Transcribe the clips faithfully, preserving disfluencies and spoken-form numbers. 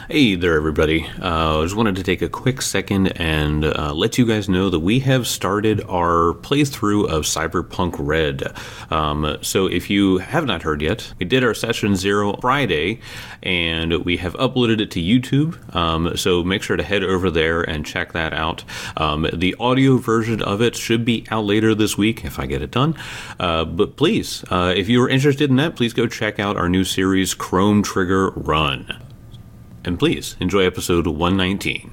Hey there, everybody. Uh, I just wanted to take a quick second and uh, let you guys know that we have started our playthrough of Cyberpunk Red. Um, so if you have not heard yet, we did our session zero Friday, and we have uploaded it to YouTube. Um, so make sure to head over there and check that out. Um, the audio version of it should be out later this week if I get it done. Uh, but please, uh, if you are interested in that, please go check out our new series, Chrome Trigger Run. And please, enjoy episode one nineteen.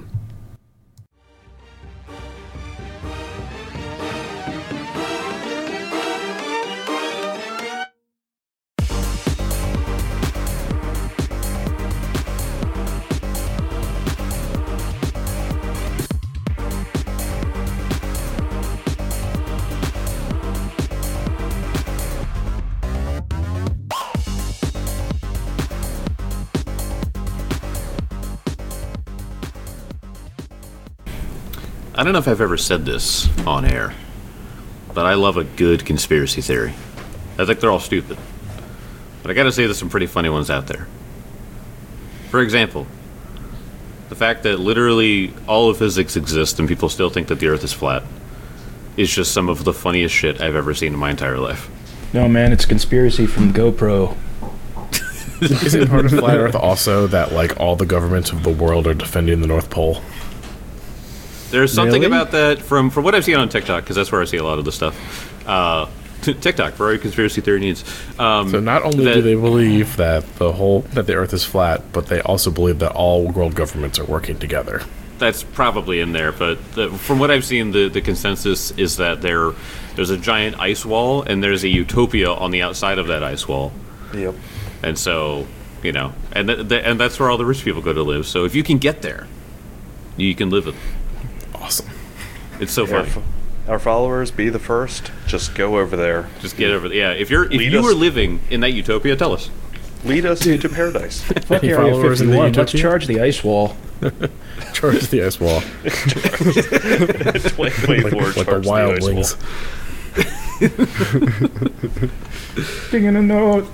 I don't know if I've ever said this on air, but I love a good conspiracy theory. I think they're all stupid. But I gotta say there's some pretty funny ones out there. For example, the fact that literally all of physics exists and people still think that the Earth is flat is just some of the funniest shit I've ever seen in my entire life. No, man, it's a conspiracy from GoPro. Isn't part of Flat Earth also that, like, all the governments of the world are defending the North Pole? There's something Really? about that from, from what I've seen on TikTok, because that's where I see a lot of the stuff. Uh, t- TikTok, for all your conspiracy theory needs. Um, So not only that, do they believe that the whole that the Earth is flat, but they also believe that all world governments are working together. That's probably in there, but the, from what I've seen, the, the consensus is that there there's a giant ice wall, and there's a utopia on the outside of that ice wall. Yep. And so, you know, and th- th- and that's where all the rich people go to live. So if you can get there, you can live it. Awesome. It's so Our, funny. f- our followers, be the first. Just go over there. Just get over. Yeah, if you're if Lead you us- were living in that utopia, tell us. Lead us to paradise. Fuck Any Area followers in the fifty-one, let's utopia? charge the ice wall. Charge the ice wall. twenty twenty-four, like, like the charge Wild ice Wings. wall. Singing a note.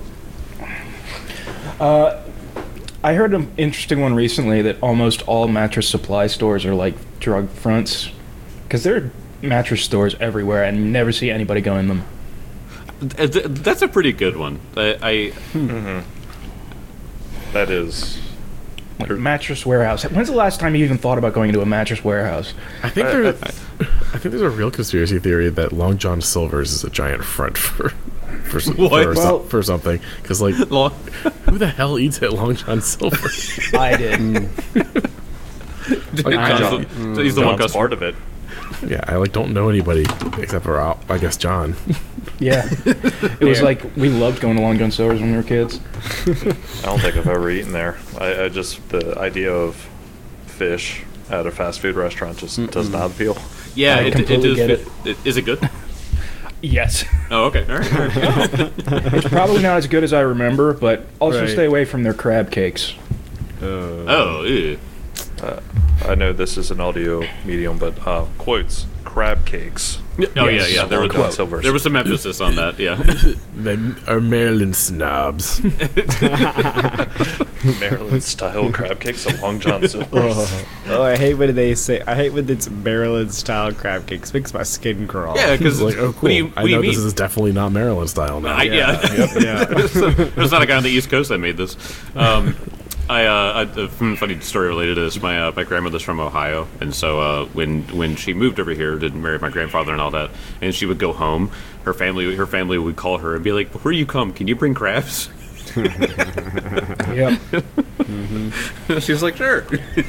Uh, I heard an interesting one recently that almost all mattress supply stores are like drug fronts. Because there are mattress stores everywhere and you never see anybody go in them. Th- th- That's a pretty good one. I, I Mm-hmm. That is. Like mattress warehouse. When's the last time you even thought about going into a mattress warehouse? I think I- there, I- I think there's a real conspiracy theory that Long John Silver's is a giant front for for, s- What? for, Well- so- for something. Because like, Long- who the hell eats at Long John Silver? I did. Like, John's the- so he's the one John's customer. part of it. yeah, I like don't know anybody except for uh, I guess John. Yeah. It was like, we loved going to Long John Silver's when we were kids. I don't think I've ever eaten there. I, I just the idea of fish at a fast food restaurant just does not appeal. Yeah, I it, it completely does. get fit- it- Is it good? Yes. Oh, okay. All right. All right. It's probably not as good as I remember, but also Right. stay away from their crab cakes. Oh, ew. Uh, I know this is an audio medium, but uh, quotes crab cakes. Oh, Yes. yeah, yeah. There Long was, John Silver's. there was some emphasis on that, yeah. They are Maryland snobs. Maryland style crab cakes at Long John Silver's. Oh, I hate when they say. I hate when it's Maryland style crab cakes. Makes my skin crawl. Yeah, because like, oh, what cool. do you, what I do you know mean? this is definitely not Maryland style now. I, yeah. yeah. There's not a guy on the East Coast that made this. Um, I, uh, I, a funny story related to this. My uh, my grandmother's from Ohio, and so uh, when when she moved over here, did marry my grandfather and all that, and she would go home. Her family her family would call her and be like, "Before you come, can you bring crabs?" Yep. She was like, "Sure."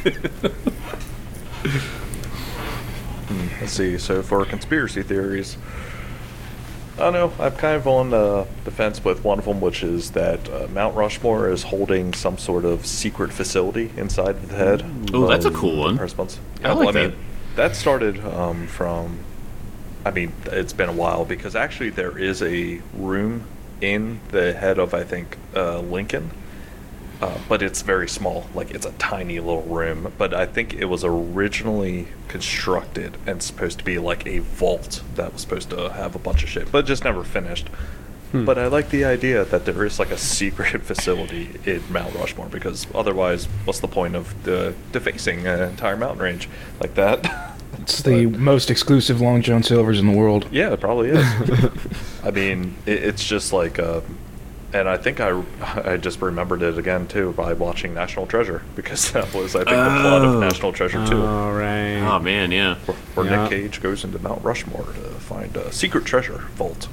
Let's see. So for conspiracy theories, I don't know. I'm kind of on uh, the fence with one of them, which is that uh, Mount Rushmore is holding some sort of secret facility inside of the head. Oh, that's a of cool one. the response. I like I that. mean, that started um, from. I mean, it's been a while because actually there is a room in the head of I think uh, Lincoln. Uh, but it's very small, like it's a tiny little room. But I think it was originally constructed and supposed to be like a vault that was supposed to have a bunch of shit, but just never finished. But I like the idea that there is like a secret facility in Mount Rushmore, because otherwise, what's the point of the defacing an entire mountain range like that? It's the most exclusive Long John Silver's in the world. Yeah, it probably is. I mean, it, it's just like, uh, and I think I, I just remembered it again too by watching National Treasure, because that was, I think, the plot of Oh. National Treasure two, All right. Oh man, yeah. where, where Yeah. Nick Cage goes into Mount Rushmore to find a secret treasure vault.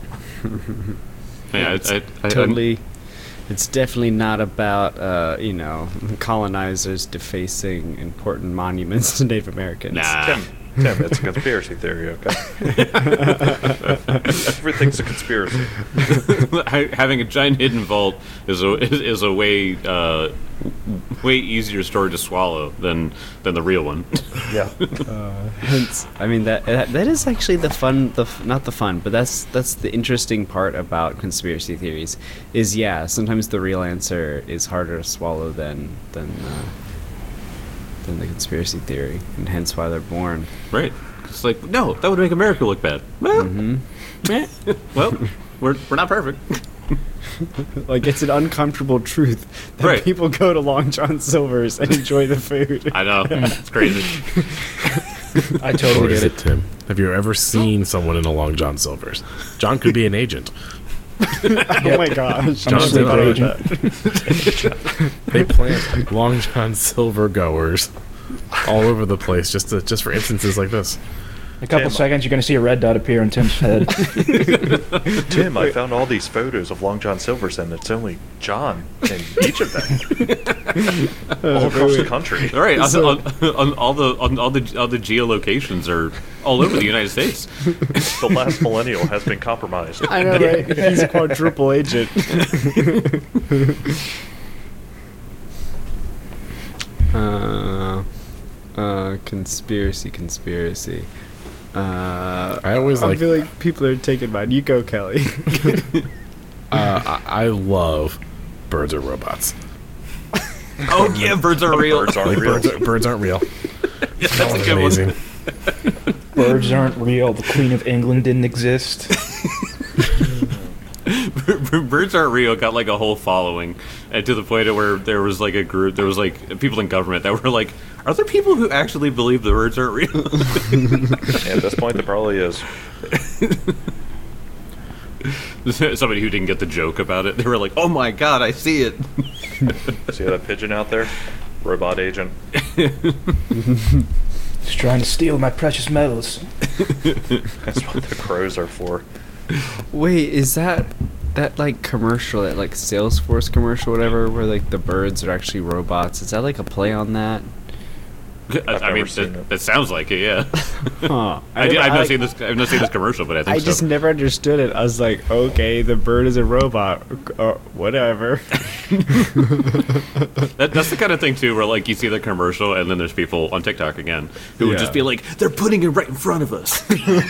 Yeah, it's I, I, I, totally. It's definitely not about uh, you know colonizers defacing important monuments to Native Americans. Nah. Tim, Tim, it's a conspiracy theory, okay? Everything's a conspiracy. Having a giant hidden vault is a is, is a way uh, way easier story to swallow than than the real one. Yeah. Hence, I mean that, that that is actually the fun, the f- not the fun, but that's that's the interesting part about conspiracy theories. Is yeah, sometimes the real answer is harder to swallow than than uh, than the conspiracy theory, and hence why they're born. Right? It's like, no, that would make America look bad. Well, Mm-hmm. well, we're we're not perfect. Like it's an uncomfortable truth that Right. people go to Long John Silver's and enjoy the food. I know, it's crazy. I Or totally is get it it. Tim? Have you ever seen someone in a Long John Silver's? John could be an agent. Oh my gosh! I'm a John's sleeper about agent. They plant Long John Silver goers all over the place just to, just for instances like this. In a couple Tim. seconds, you're going to see a red dot appear on Tim's head. Tim, I found all these photos of Long John Silver's, and it's only John in each of them. all across the country. All right, on, So- on, on all the on all the all the geolocations are all over the United States. The last millennial has been compromised. I know, right? He's a quadruple agent. uh, uh, conspiracy, conspiracy. Uh, I always I like. feel like people are taking mine. You go, Kelly. Uh, I, I love birds are robots. Oh yeah, birds are real. Birds aren't Like, real. birds, are, birds aren't real. Yeah, That that's a was good one. amazing. Birds aren't real. The Queen of England didn't exist. Birds Aren't Real got like a whole following, and to the point of where there was like a group, there was like people in government that were like, "Are there people who actually believe the birds aren't real?" Yeah, at this point, there probably is. Somebody who didn't get the joke about it, they were like, "Oh my god, I see it." See that pigeon out there? Robot agent. He's trying to steal my precious metals. That's what the crows are for. Wait, is that that like commercial, that like Salesforce commercial, whatever, where like the birds are actually robots? Is that like a play on that? I, I never mean, seen that, it. that sounds like it. Yeah, Huh. I, I've not I- seen this. I've not seen this commercial, but I think I so. just never understood it. I was like, okay, the bird is a robot, or whatever. That, that's the kind of thing too, where like you see the commercial, and then there's people on TikTok again who would Yeah. just be like, "They're putting it right in front of us."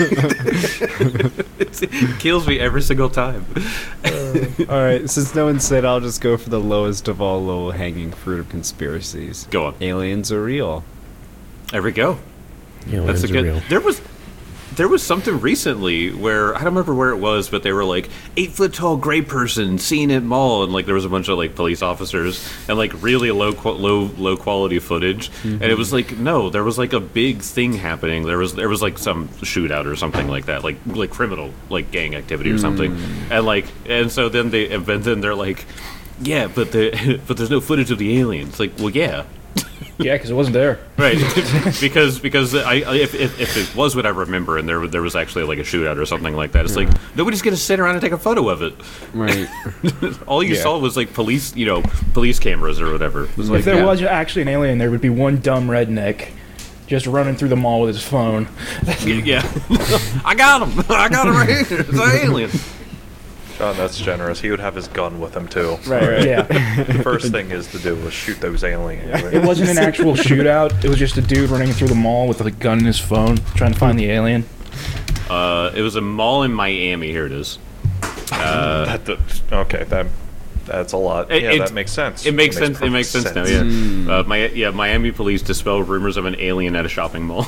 It kills me every single time. All right, since no one said, I'll just go for the lowest of all low-hanging fruit of conspiracies. Go on. Aliens are real. There we go. Yeah, That's a aliens are good. real. There was, there was something recently where I don't remember where it was, but they were like eight foot tall gray person seen at mall, and like there was a bunch of like police officers and like really low qu- low low quality footage, and it was like no, there was like a big thing happening. There was there was like some shootout or something like that, like like criminal like gang activity or something, and like and so then they and then they're like, yeah, but the but there's no footage of the aliens. Like, well, yeah. Yeah, because it wasn't there. Right, because because I, I if, if if it was what I remember, and there there was actually like a shootout or something like that, it's like nobody's gonna sit around and take a photo of it. Right. All you Yeah. saw was like police, you know, police cameras or whatever. It was like, If there yeah. was actually an alien, there would be one dumb redneck just running through the mall with his phone. yeah, I got him, I got him right here. It's an alien. John, that's generous. He would have his gun with him, too. Right, right. Yeah. The first thing is to do is shoot those aliens. It wasn't an actual shootout. It was just a dude running through the mall with a gun in his phone, trying to find the alien. Uh, it was a mall in Miami. Here it is. That, that- okay, that that's a lot. It- yeah, it- that makes sense. It makes sense. It perfect makes sense, now. Yeah. Uh, my yeah, Miami police dispel rumors of an alien at a shopping mall.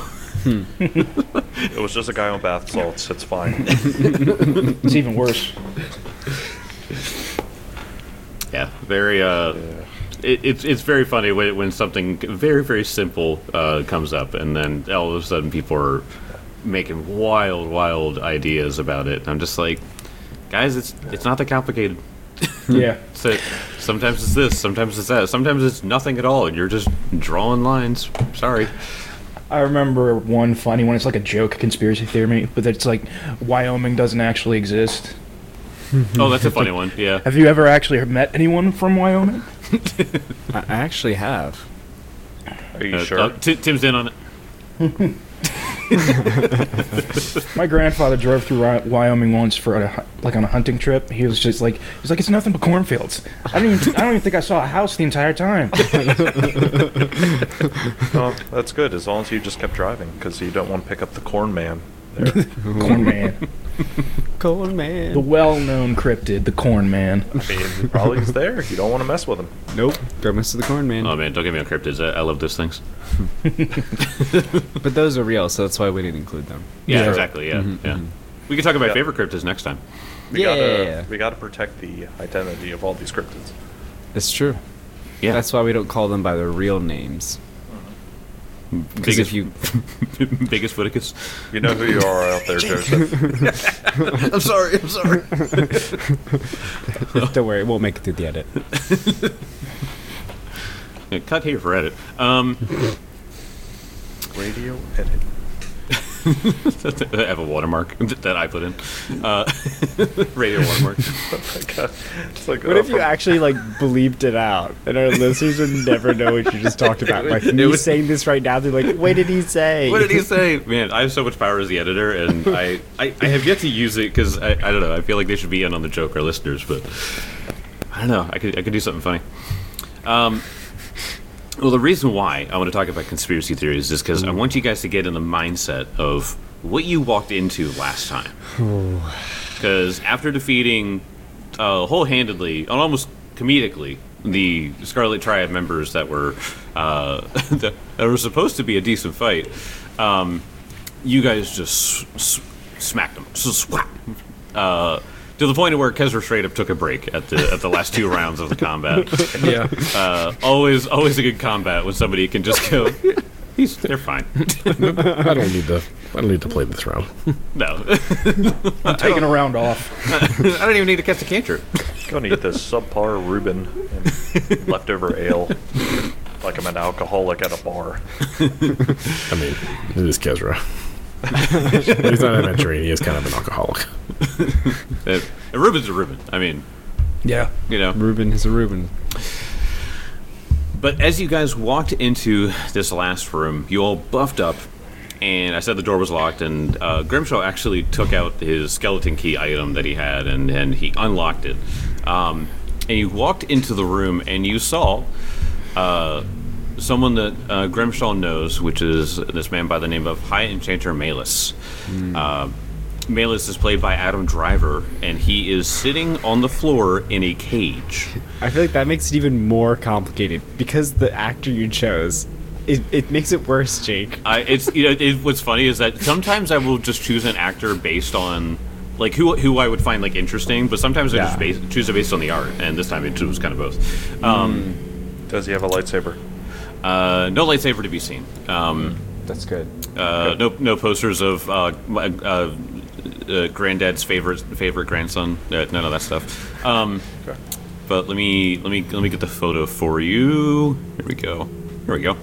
It was just a guy on bath salts. It's fine. It's even worse. Yeah, very. Uh, Yeah. it, it's it's very funny when when something very very simple uh, comes up, and then all of a sudden people are making wild wild ideas about it. I'm just like, guys, it's it's not that complicated. Yeah. So sometimes it's this, sometimes it's that, sometimes it's nothing at all, and you're just drawing lines. Sorry. I remember one funny one. It's like a joke conspiracy theory, but it's like Wyoming doesn't actually exist. Oh, that's a funny one. Yeah. Have you ever actually met anyone from Wyoming? I I actually have. Are you Uh, sure? uh, Ti- Tim's in on it. My grandfather drove through Wy- Wyoming once for a, hu- like on a hunting trip. He was just like, he's like, it's nothing but cornfields. I don't even, I don't even think I saw a house the entire time. Oh, that's good, as long as you just kept driving, because you don't want to pick up the corn man there. Corn Man, Corn man. the well-known cryptid, the Corn Man. I mean, probably he's there. You don't want to mess with him. Nope. Don't mess with the corn man. Oh man, don't get me on cryptids. I, I love those things. But those are real, so that's why we didn't include them. Yeah, Yeah. exactly. Yeah, Mhm, yeah. mhm. We can talk about Yeah. favorite cryptids next time. We Yeah. gotta, we gotta protect the identity of all these cryptids. It's true. Yeah, That's why we don't call them by their real names. Because biggest if you, biggest Footicus. You know who you are out there, Joseph. I'm sorry. I'm sorry. don't worry, we'll make it through the edit. Yeah, cut here for edit. Um, Radio edit. I have a watermark that I put in. Uh, radio watermark. Oh my God. It's like, What uh, if you from- actually like bleeped it out, and our listeners would never know what you just talked about? Like It me was- saying this right now, they're like, "What did he say?" What did he say? Man, I have so much power as the editor, and I, I, I have yet to use it because I, I don't know. I feel like they should be in on the joke, our listeners, but I don't know. I could I could do something funny. Um, well, the reason why I want to talk about conspiracy theories is because I want you guys to get in the mindset of what you walked into last time. Because after defeating uh, whole-handedly, and almost comedically, the Scarlet Triad members that were uh, that, that were supposed to be a decent fight, um, you guys just s- s- smacked them, so swat, uh, to the point where Kezra straight up took a break at the at the last two rounds of the combat. Yeah. Uh, always, always a good combat when somebody can just go. He's, they're fine. I don't need to. I don't need to play this round. No, I'm taking a round off. I don't even need to catch a cantrip. Gonna eat this subpar Reuben and leftover ale like I'm an alcoholic at a bar. I mean, it is Kezra. He's not an adventurer. He is kind of an alcoholic. Uh, Ruben's a Ruben. I mean, Yeah. you know. Reuben is a Reuben. But as you guys walked into this last room, you all buffed up, and I said the door was locked, and uh, Grimshaw actually took out his skeleton key item that he had, and, and he unlocked it. Um, and you walked into the room, and you saw uh, someone that uh, Grimshaw knows, which is this man by the name of High Enchanter Malus. Uh, Malus is played by Adam Driver, and he is sitting on the floor in a cage. I feel like that makes it even more complicated because the actor you chose, it, it makes it worse, Jake. I, it's you know it, what's funny is that sometimes I will just choose an actor based on like who who I would find like interesting, but sometimes I Yeah. just base, choose it based on the art, and this time it was kind of both. Um, Does he have a lightsaber? uh, no lightsaber to be seen. Um, That's good. uh, no no posters of uh, my, uh, uh, granddad's favorite favorite grandson. Uh, none of that stuff. Um, Okay. But let me let me let me get the photo for you. Here we go. Here we go.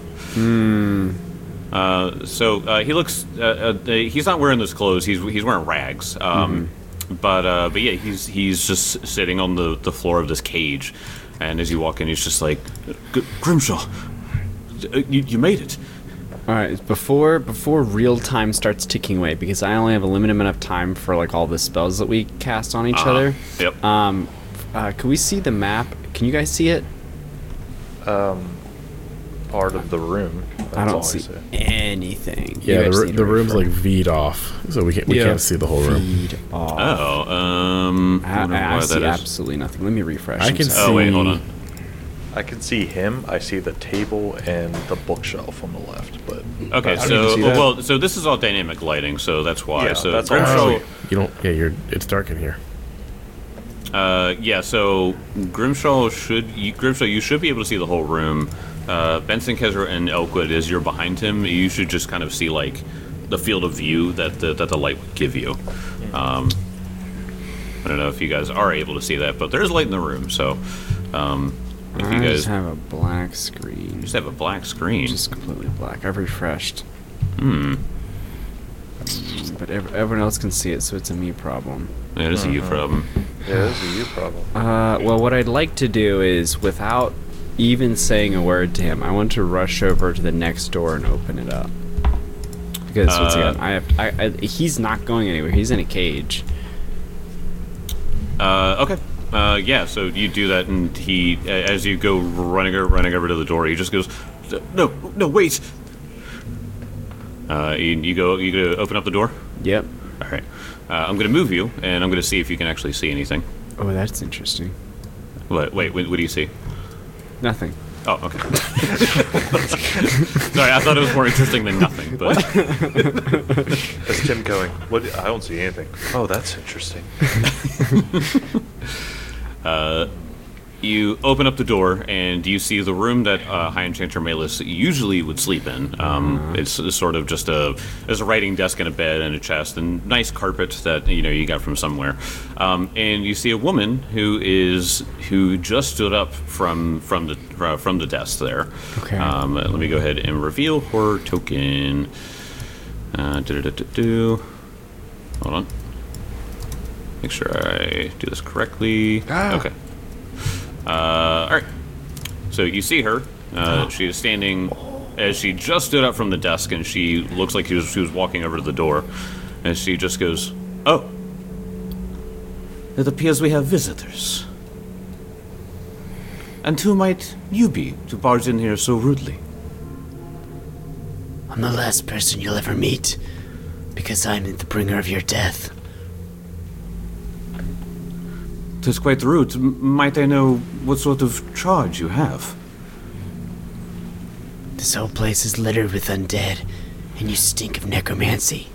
Uh, so uh, he looks. Uh, uh, he's not wearing those clothes. He's he's wearing rags. Um, But uh, but yeah, he's he's just sitting on the, the floor of this cage, and as you walk in, he's just like, "G- Grimshaw, uh, you you made it." All right, before before real time starts ticking away, because I only have a limited amount of time for like all the spells that we cast on each Uh-huh. other. Yep. Um, uh, can we see the map? Can you guys see it? Um, part of the room. That's I all don't see anything. You Yeah, guys the, need the to room's refresh. like V'd off, so we can't we Yeah. can't see the whole room. Feed off. Oh, um, I, wonder I, I why see that is. absolutely nothing. Let me refresh. I I'm can sorry. Oh wait, see- hold on. I can see him. I see the table and the bookshelf on the left, but Okay, I don't so even see that. well, so this is all dynamic lighting, so that's why. Yeah, so that's all. Grimshaw, Actually, You don't. Yeah, you're. It's dark in here. Uh, yeah. So Grimshaw should you, Grimshaw, you should be able to see the whole room. Uh, Benson, Kezra, and Elkwood, as you're behind him, you should just kind of see like the field of view that the, that the light would give you. Um, I don't know if you guys are able to see that, but there's light in the room. So um, if I you guys just have a black screen. just have a black screen, Just completely black. I've refreshed. hmm, But ev- everyone else can see it, so it's a me problem. yeah, this is a you problem. Yeah, this is a you problem. Uh, well, what I'd like to do is, without even saying a word to him, I want to rush over to the next door and open it up. Because once Uh, again, I have, I, I, he's not going anywhere. He's in a cage. Uh, okay. Uh, yeah, so you do that, and he, a- as you go running, o- running over to the door, he just goes, "No, no, wait!" Uh, you, you go, you go open up the door. Yep. All right. Uh, I'm going to move you, and I'm going to see if you can actually see anything. Oh, that's interesting. What? Wait, what, what do you see? Nothing. Oh, okay. Sorry, I thought it was more interesting than nothing, but That's Tim going, what? I don't see anything. Oh, that's interesting. you open up the door, and you see the room that uh, High Enchanter Malus usually would sleep in. Um, it's, it's sort of just a there's a writing desk and a bed and a chest and nice carpet that you know you got from somewhere. Um, and you see a woman who is who just stood up from from the uh, from the desk there. Okay. Um, let me go ahead and reveal her token. Uh, do-do-do-do-do. Hold on. Make sure I do this correctly. Ah. Okay. Uh, all right. So you see her. Uh, she is standing as she just stood up from the desk, and she looks like she was, she was walking over to the door. And she just goes, "Oh, it appears we have visitors. And who might you be to barge in here so rudely?" I'm the last person you'll ever meet, because I'm the bringer of your death. "'Tis quite rude. M- Might I know what sort of charge you have?" This whole place is littered with undead, and you stink of necromancy.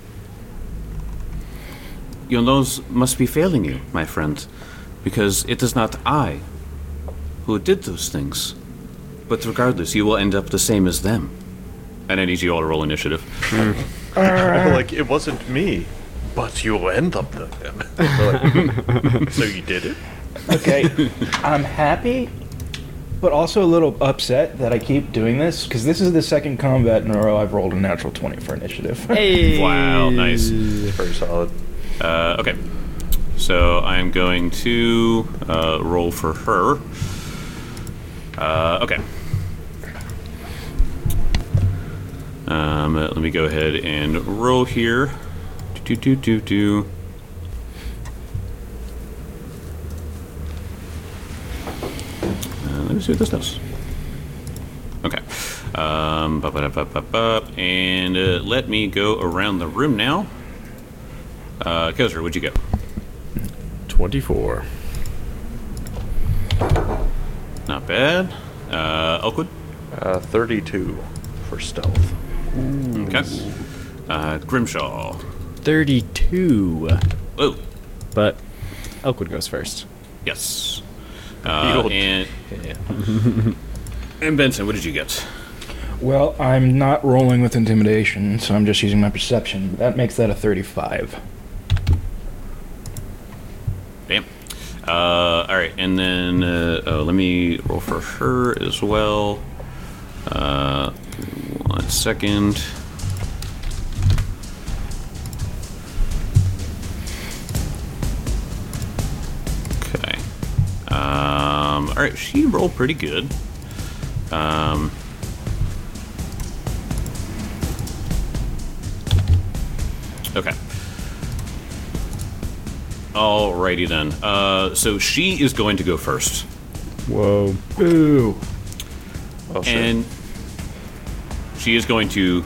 Your nose must be failing you, my friend, because it is not I who did those things. But regardless, you will end up the same as them. And I need you all to roll initiative. Like, it wasn't me, but you'll end up the him. Like, so you did it? Okay, I'm happy, but also a little upset that I keep doing this, because this is the second combat in a row I've rolled a natural twenty for initiative. Hey. Wow, nice. Very solid. Uh, okay. So I'm going to uh, roll for her. Uh, okay. Um, uh, let me go ahead and roll here. Do do do do. Uh, let me see what this does. Okay. Um, bup, bup, bup, bup, bup, and uh, let me go around the room now. Uh, Kozra, what'd you get? twenty-four. Not bad. Uh, Elkwood? Uh, thirty-two for stealth. Okay. Uh, Grimshaw. thirty-two. Oh, But Elkwood goes first. yes. Uh, You'll- and, and Benson, what did you get? Well, I'm not rolling with intimidation, so I'm just using my perception. That makes that a thirty-five. Damn. Uh, all right, and then uh, oh, let me roll for her as well. Uh, one second. Okay. Um, all right, she rolled pretty good. Um. Okay. Alrighty then. Uh, so she is going to go first. Whoa. Ooh. Oh, shit. And she is going to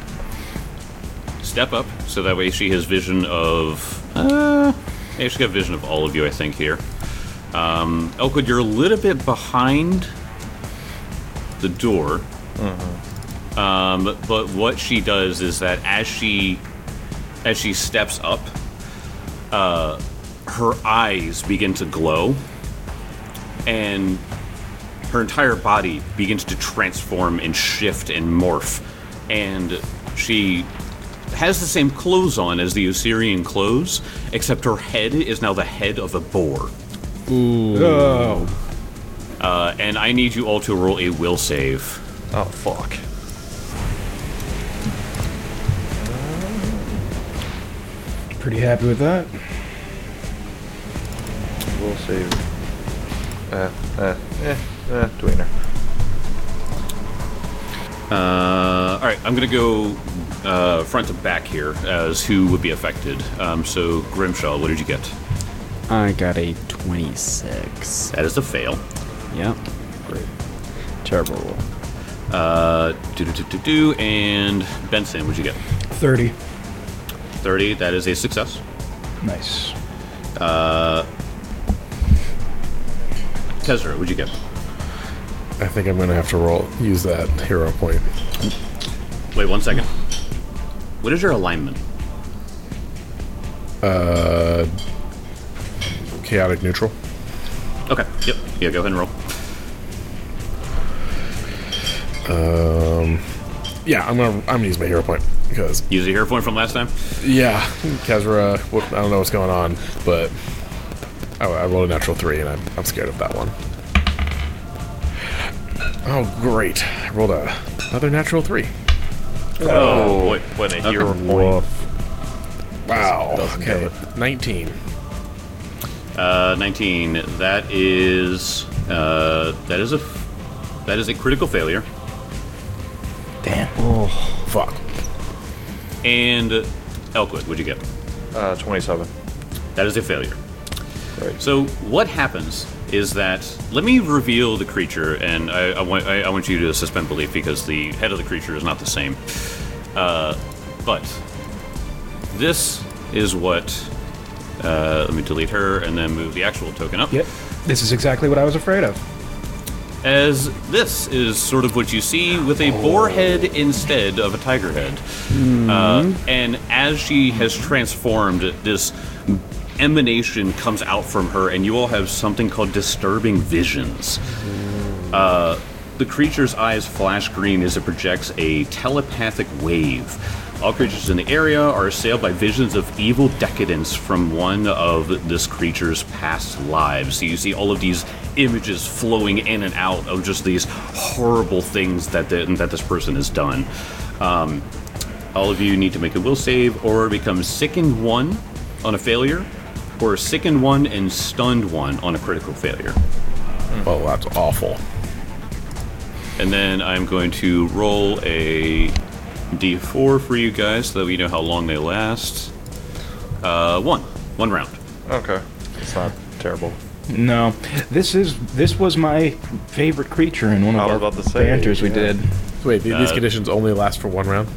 step up so that way she has vision of. Uh, yeah, she's got vision of all of you, I think, here. Um, Elkwood, you're a little bit behind the door. Um, but what she does is that as she as she steps up, uh, her eyes begin to glow, and her entire body begins to transform and shift and morph, and she has the same clothes on as the Osirian clothes, except her head is now the head of a boar. Ooh. Oh. Uh, and I need you all to roll a will save. Oh, fuck. Pretty happy with that. We'll save. Eh, eh, eh, eh, tweener. Uh, all right, I'm going to go uh, front to back here as who would be affected. Um, so, Grimshaw, what did you get? I got a twenty-six. That is a fail. Yep. Great. Terrible roll. Uh, do do do do do. And Benson, what'd you get? thirty. thirty. That is a success. Nice. Uh, Tezra, what'd you get? I think I'm gonna have to roll use that hero point. Wait one second. What is your alignment? Uh, chaotic neutral. Okay. Yep. Yeah. Go ahead and roll. Um, yeah, I'm gonna I'm gonna use my hero point because Use the hero point from last time. yeah, Kezra. What, I don't know what's going on, but I, I rolled a natural three, and I'm I'm scared of that one. Oh great! I rolled a, another natural three. Oh, boy, what a Okay. hero point. Wow. Doesn't Okay, do it. nineteen. Uh, nineteen. That is uh, that is a that is a critical failure. Damn. Fuck. And Elkwood, what'd you get? Uh, twenty-seven. That is a failure. Right. So what happens is that let me reveal the creature, and I, I want I, I want you to suspend belief because the head of the creature is not the same. Uh, but this is what. Uh, let me delete her and then move the actual token up. Yep. This is exactly what I was afraid of. As this is sort of what you see with a boar head instead of a tiger head. Uh, and as she has transformed, this emanation comes out from her, and you all have something called disturbing visions. Uh, the creature's eyes flash green as it projects a telepathic wave. All creatures in the area are assailed by visions of evil decadence from one of this creature's past lives. So you see all of these images flowing in and out of just these horrible things that the, that this person has done. Um, all of you need to make a will save or become sickened one on a failure, or sickened one and stunned one on a critical failure. Oh, that's awful. And then I'm going to roll a D four for you guys so that we know how long they last. Uh, one. One round. Okay. It's not terrible. No, this is this was my favorite creature in one of I was our about to say, banters we yeah. did. Wait, th- these Uh, conditions only last for one round?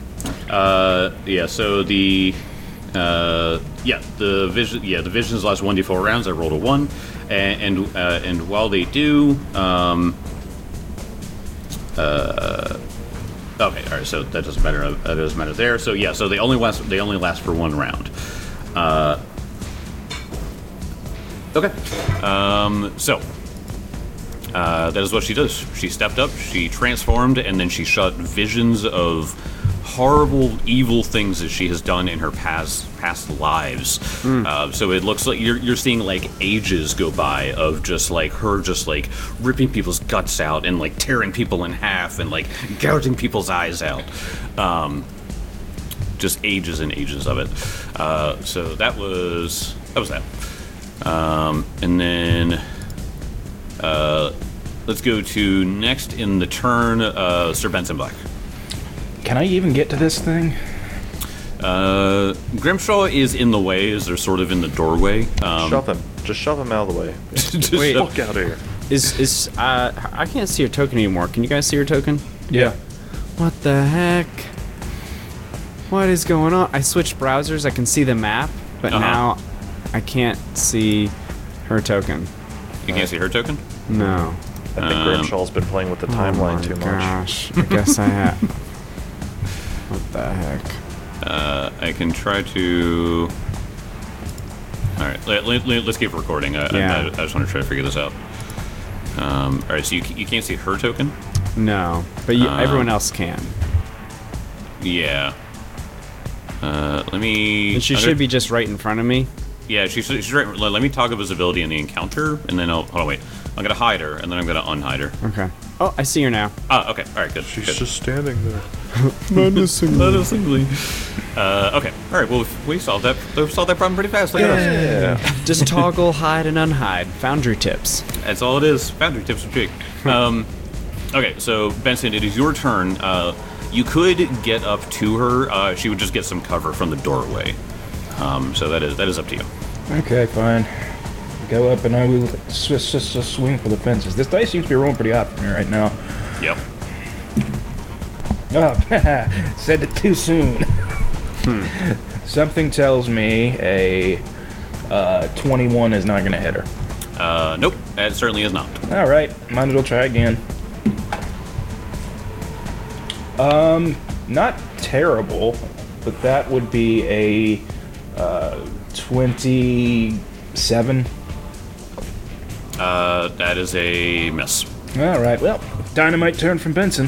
Uh, yeah, so the... Uh, yeah, the vision. Yeah, the visions last one d four rounds. I rolled a one, and and, uh, and while they do, um, uh, okay, all right. So that doesn't matter. That doesn't matter there. So yeah, so they only last. They only last for one round. Uh, okay. Um, so uh, that is what she does. She stepped up. She transformed, and then she shot visions of horrible, evil things that she has done in her past past lives. Uh, so it looks like you're you're seeing like ages go by of just like her just like ripping people's guts out and like tearing people in half and like gouging people's eyes out. Um, just ages and ages of it. Uh, so that was that was that. Um, and then uh, let's go to next in the turn, uh, Sir Benson Black. Can I even get to this thing? Uh, Grimshaw is in the way, as they're sort of in the doorway. Um, shove him. Just shove him out of the way. just- Wait. Fuck out of here. Is is uh I can't see your token anymore. Can you guys see your token? Yeah. What the heck? What is going on? I switched browsers. I can see the map, but Uh-huh. now I can't see her token. you can't see her token? No. I think Um, Grimshaw's been playing with the timeline oh my too much. Gosh, I guess I have. What the heck? Uh, I can try to. All right, let, let, let- let's keep recording. I, Yeah. I, I just want to try to figure this out. Um, all right, so you, you can't see her token? No, but you, Um, everyone else can. Yeah. Uh, let me... And she I'm should gonna- be just right in front of me. Yeah, she's, she's right. Let, let me toggle visibility in the encounter, and then I'll... Hold on, wait. I'm going to hide her, and then I'm going to unhide her. Okay. Oh, I see her now. Ah, okay. All right, good. She's good. just standing there. Menacingly. Uh, okay. All right, well, we solved that, we solved that problem pretty fast. Look at us. Yeah. Just toggle, hide, and unhide. Foundry tips. That's all it is. Boundary tips are big. Um, okay, so Benson, it is your turn. Uh, you could get up to her. Uh, she would just get some cover from the doorway. Um, so that is that is up to you. Okay, fine. Go up and I will sw- sw- sw- swing for the fences. This dice seems to be rolling pretty hot for me right now. Yep. Oh, said it too soon. Something tells me a uh, twenty-one is not going to hit her. Uh, nope, that certainly is not. All right, might as well try again. Um, not terrible, but that would be a uh, twenty-seven. Uh, that is a miss. All right, well, dynamite turn from Benson.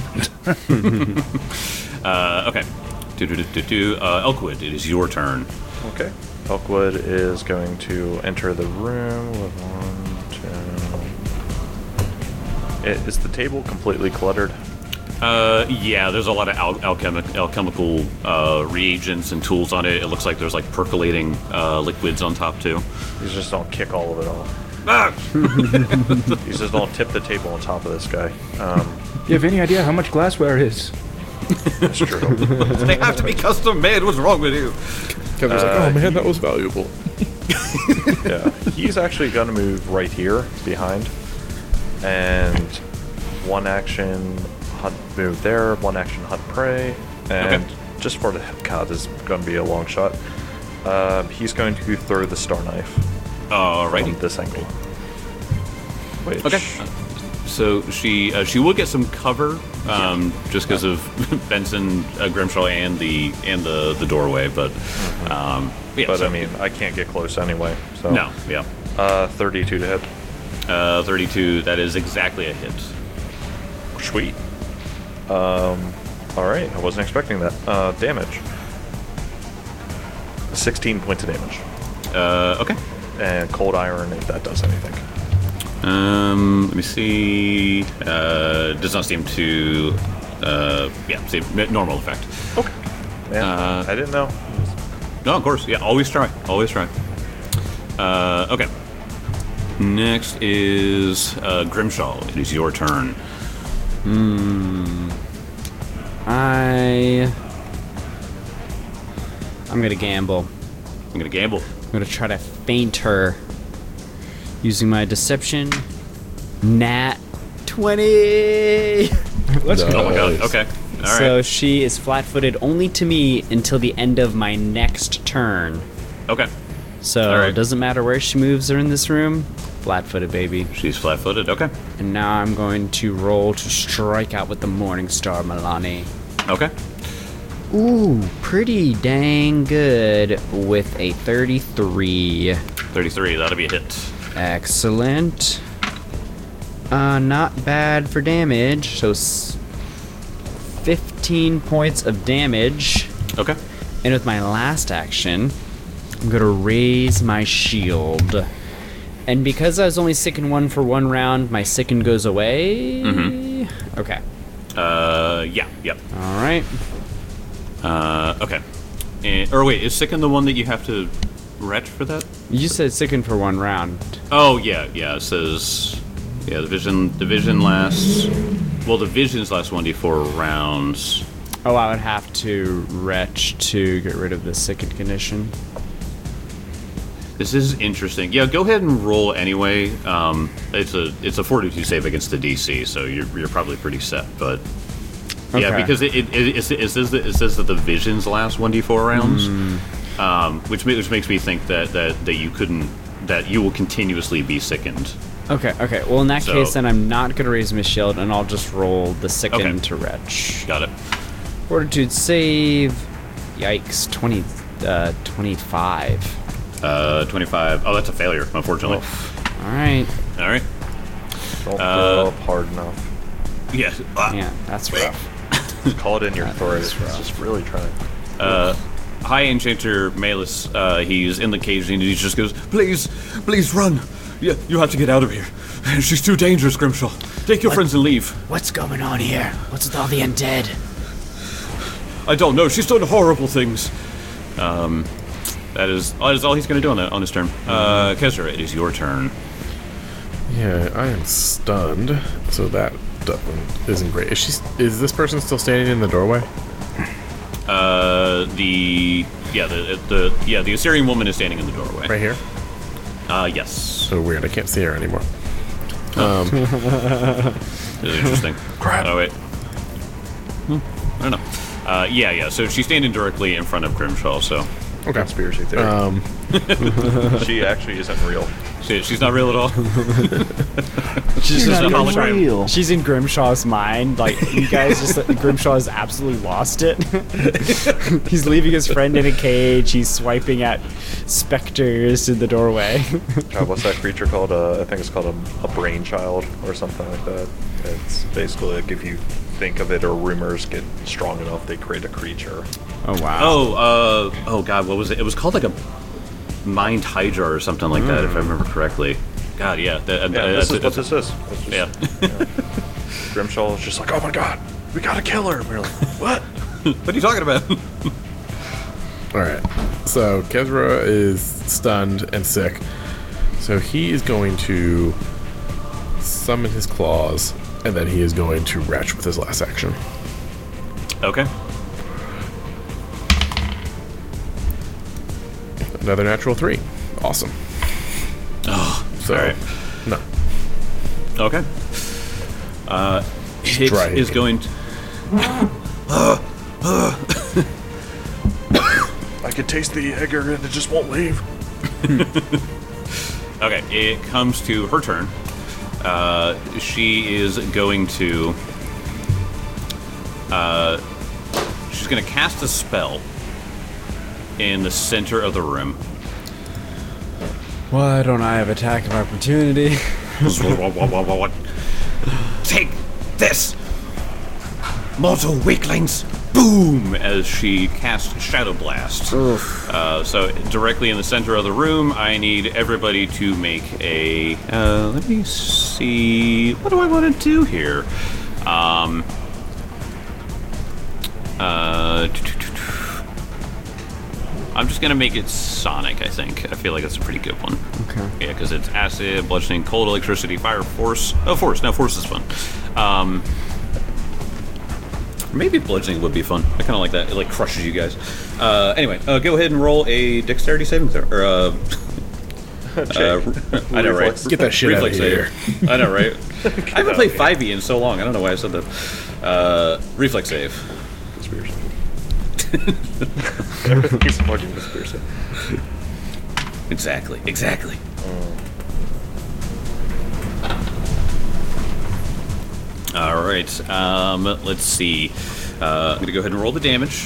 Uh, okay. Do do do do do. Uh, Elkwood, it is your turn. Okay. Elkwood is going to enter the room with one, two. It, is the table completely cluttered? Uh, yeah, there's a lot of al- alchemic, alchemical uh, reagents and tools on it. It looks like there's like percolating uh, liquids on top too. You just don't kick all of it off. Ah! You just don't tip the table on top of this guy. Um, You have any idea how much glassware is? that's true. They have to be custom made. What's wrong with you? Kevin's like, oh man, that was valuable. Yeah, he's actually going to move right here behind, and one action hunt move there, one action hunt prey, and Okay. just for the God, this is going to be a long shot. Um, he's going to throw the star knife Alrighty. from this angle. Which, Okay. So she uh, she will get some cover, um, just because of Benson, uh, Grimshaw, and the and the, the doorway. But, um, yeah, but so- I mean, I can't get close anyway. So no, yeah, uh, thirty-two to hit. uh, thirty-two. That is exactly a hit. Sweet. Um, all right, I wasn't expecting that. Uh, damage. sixteen points of damage, Uh, okay. and cold iron if that does anything. Um, let me see. Uh, does not seem to. Uh, yeah, see, normal effect. Okay. Man, Uh, I didn't know. No, of course. Yeah, always try. Always try. Uh, okay. Next is uh, Grimshaw. It is your turn. I. I'm gonna gamble. I'm gonna gamble. I'm gonna try to feint her using my deception. Nat twenty. Let's Oh go. my god. Nice. Okay. All right. So she is flat-footed only to me until the end of my next turn. Okay. So All right. it doesn't matter where she moves or in this room. Flat-footed, baby. She's flat-footed. Okay. And now I'm going to roll to strike out with the Morning Star, Milani. Okay. Ooh, pretty dang good with a thirty-three. thirty-three. That'll be a hit. Excellent. Uh, not bad for damage. So s- fifteen points of damage. Okay. And with my last action, I'm gonna raise my shield. And because I was only sicken one for one round, my sicken goes away. Mm-hmm. Okay. Uh, yeah. Yep. All right. Uh, okay. And, or wait, is Sicken the one that you have to retch for that? You said sicken for one round. Oh yeah, yeah. It says, yeah, the vision. The vision lasts. Well, the visions last one d four rounds. Oh, I would have to retch to get rid of the sicken condition. This is interesting. Yeah, go ahead and roll anyway. Um, it's a it's a forty-two save against the D C, so you're you're probably pretty set. But yeah, Okay. because it it, it, it, says that it says that the visions last one d four rounds, um, which ma- which makes me think that, that that you couldn't that you will continuously be sickened. Okay, okay. Well, in that So- case, then I'm not gonna raise my shield, and I'll just roll the sicken Okay. to retch. Got it. Fortitude save. Yikes. twenty, uh, twenty-five. Uh, twenty-five. Oh, that's a failure, unfortunately. All right. All right. Don't Uh, blow up hard enough. Yeah. Ah. Yeah, that's rough. Call it in your That throat. is It's rough. just really trying. Uh, High Enchanter Malus, uh, he's in the cage and he just goes, please, please run. Yeah, you have to get out of here. She's too dangerous, Grimshaw. Take your friends and leave. What's going on here? What's with all the undead? I don't know. She's done horrible things. Um, that is, that is all he's going to do on, that, on his turn. Uh, Kezra, it is your turn. Yeah, I am stunned, so that doesn't, isn't great. Is she? Is this person still standing in the doorway? Uh, the yeah, the the yeah, the Assyrian woman is standing in the doorway. Right here? Uh, yes. So weird, I can't see her anymore. Really interesting. Crap. Oh wait. Hmm, I don't know. Uh, yeah, yeah. So she's standing directly in front of Grimshaw. So Okay. Conspiracy theory. Um, She actually isn't real. she, she's not real at all. She's just not a even hologram. real. She's in Grimshaw's mind. Like, you guys just, Grimshaw has absolutely lost it. He's leaving his friend in a cage. He's swiping at specters in the doorway. God, what's that creature called? Uh, I think it's called a, a brainchild or something like that. It's basically like if you think of it or rumors get strong enough, they create a creature. Oh, wow. Oh, uh, oh God, what was it? It was called like a Mind Hydra or something like that, if I remember correcally. God, yeah. That, Yeah, uh, this is that's- what this is. It's just, Yeah. you know, Grimshaw is just like, oh my god, we gotta kill her. And we're like, what? What are you talking about? Alright. So Kezra is stunned and sick. So he is going to summon his claws, and then he is going to retch with his last action. Okay. Another natural three. Awesome. Oh, So, all right. no. Okay. Uh, Hicks Try is again. going to... I can taste the egger and it just won't leave. Okay, it comes to her turn. Uh, she is going to... Uh, she's going to cast a spell in the center of the room. Why don't I have attack of opportunity? Take this, mortal weaklings! Boom! As she casts Shadow Blast. Uh, so directly in the center of the room, I need everybody to make a. Uh, let me see. What do I want to do here? Um. Uh. I'm just gonna make it Sonic, I think. I feel like that's a pretty good one. Okay. Yeah, because it's acid, bludgeoning, cold, electricity, fire, force. Oh, force. No, force is fun. Um, maybe bludgeoning would be fun. I kind of like that. It like crushes you guys. Uh, anyway, uh, go ahead and roll a dexterity saving throw. Or, uh, uh, I know, right? Reflex. Get that shit out of Reflex here. save. I know, right? I haven't played five E in so long. I don't know why I said that. Uh, reflex save. Conspiracy. Everything's a fucking conspiracy. Exactly. Exactly. All right. Um, let's see. Uh, I'm gonna go ahead and roll the damage.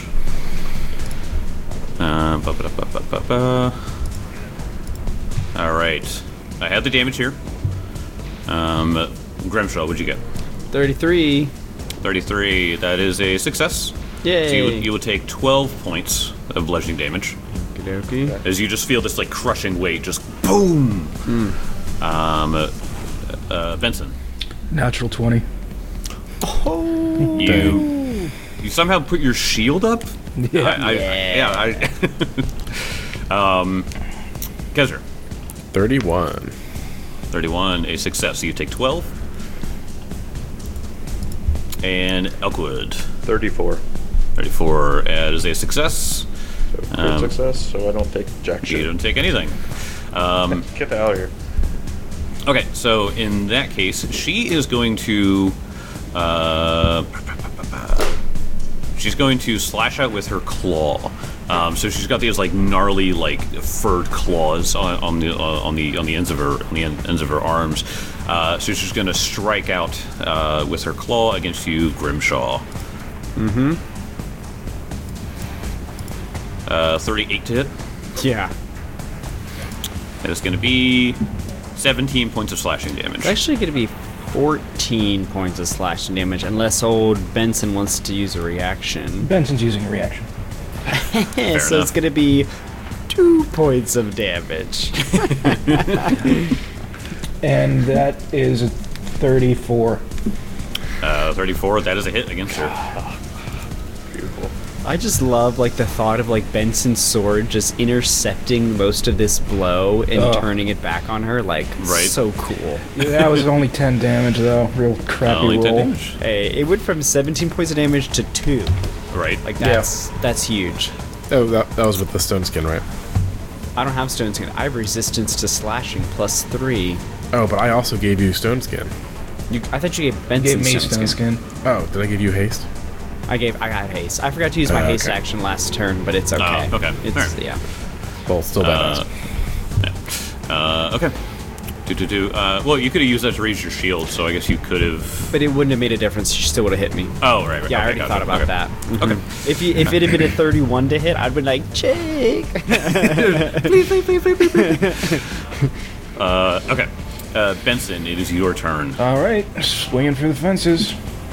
Uh, ba, ba, ba, ba, ba, ba. All right. I have the damage here. Um, Grimshaw, what'd you get? thirty-three. thirty-three. That is a success. Yay. So you, you will take twelve points of bludgeoning damage Okey-dokey. as you just feel this like crushing weight, just boom. Um, uh, uh, Benson, Natural twenty. you you somehow put your shield up. Yeah. I, I, yeah. I, um, Kezra, thirty-one. thirty-one, a success. So you take twelve. And Elkwood, thirty-four. thirty-four, that is a success. So crit Um, success, so I don't take jack You shit. don't take anything. Um, Get the out of here. Okay, so in that case, she is going to. Uh, she's going to slash out with her claw. Um, so she's got these like gnarly, like furred claws on, on the uh, on the on the ends of her on the end, ends of her arms. Uh, so she's going to strike out uh, with her claw against you, Grimshaw. Mm-hmm. Uh, thirty-eight to hit. Yeah. That is going to be seventeen points of slashing damage. It's actually going to be fourteen points of slashing damage, unless old Benson wants to use a reaction. Benson's using a reaction. so enough. it's going to be two points of damage. And that is a thirty-four. Uh, thirty-four, that is a hit against her. Beautiful. I just love like the thought of like Benson's sword just intercepting most of this blow and Ugh. turning it back on her. Like, Right. so cool. Yeah, that was only ten damage, though. Real crappy Only ten roll. damage. Hey, it went from seventeen points of damage to two. Right. Like that's that's huge. Oh, that, that was with the stone skin, right? I don't have stone skin. I have resistance to slashing plus three. Oh, but I also gave you stone skin. You, I thought you gave You Benson gave me stone, stone skin. skin. Oh, did I give you haste? I gave. I got haste. I forgot to use my Uh, haste okay. action last turn, but it's okay. okay. It's Alright. yeah. Well, still Uh, badass. Uh, okay. Do, do, do. Uh, well, you could have used that to raise your shield, so I guess you could have. But it wouldn't have made a difference. She still would have hit me. Oh, right, right. Yeah, I okay, already gotcha. thought about okay. that. Okay. Mhm. If you, if it had been a thirty-one to hit, I'd been like, Jake. please, please, please, please, please, please. uh, okay. Uh, Benson, it is your turn. All right, swinging for the fences.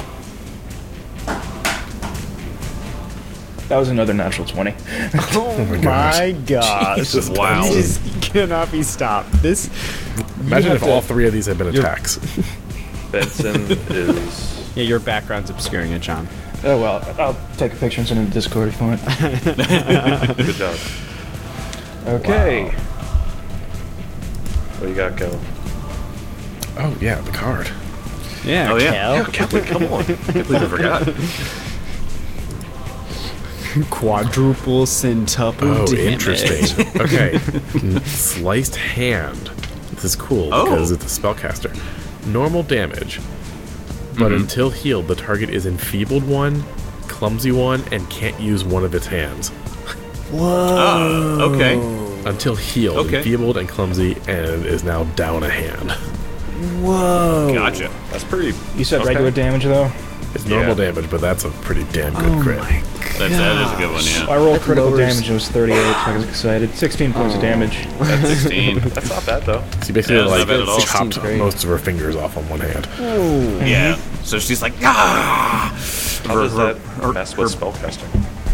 That was another natural twenty. Oh my gosh. gosh. Jesus Wow. You just cannot be stopped. This. Imagine have if to- all three of these had been You're- attacks. Benson is. Yeah, your background's obscuring it, John. Oh well, I'll take a picture and send it to Discord if you want. Good job. Okay. What you got, Kel? Oh, yeah, the card. Yeah. Oh, yeah. Kel. Kelly, come on. I can't believe I forgot. Quadruple centuple Oh, damage. interesting. Okay. N- Sliced hand. This is cool Oh. because it's a spellcaster. Normal damage, but Mhm. until healed, the target is enfeebled one, clumsy one, and can't use one of its hands. Oh, okay. Until healed, Okay. enfeebled and clumsy, and is now down a hand. Whoa. Gotcha. That's pretty. You said okay. regular damage though. It's normal Yeah. damage, but that's a pretty damn good Oh crit. my That's, that is a good one, yeah. I rolled critical lowers- damage. It was thirty-eight. So I was excited. Sixteen points of damage. That's sixteen. That's not bad though. So you basically Yeah, it's not like bad at all. chopped sixteen's great. most of her fingers off on one hand. Yeah. So she's like, ah! How does that her- mess with her- spellcasting?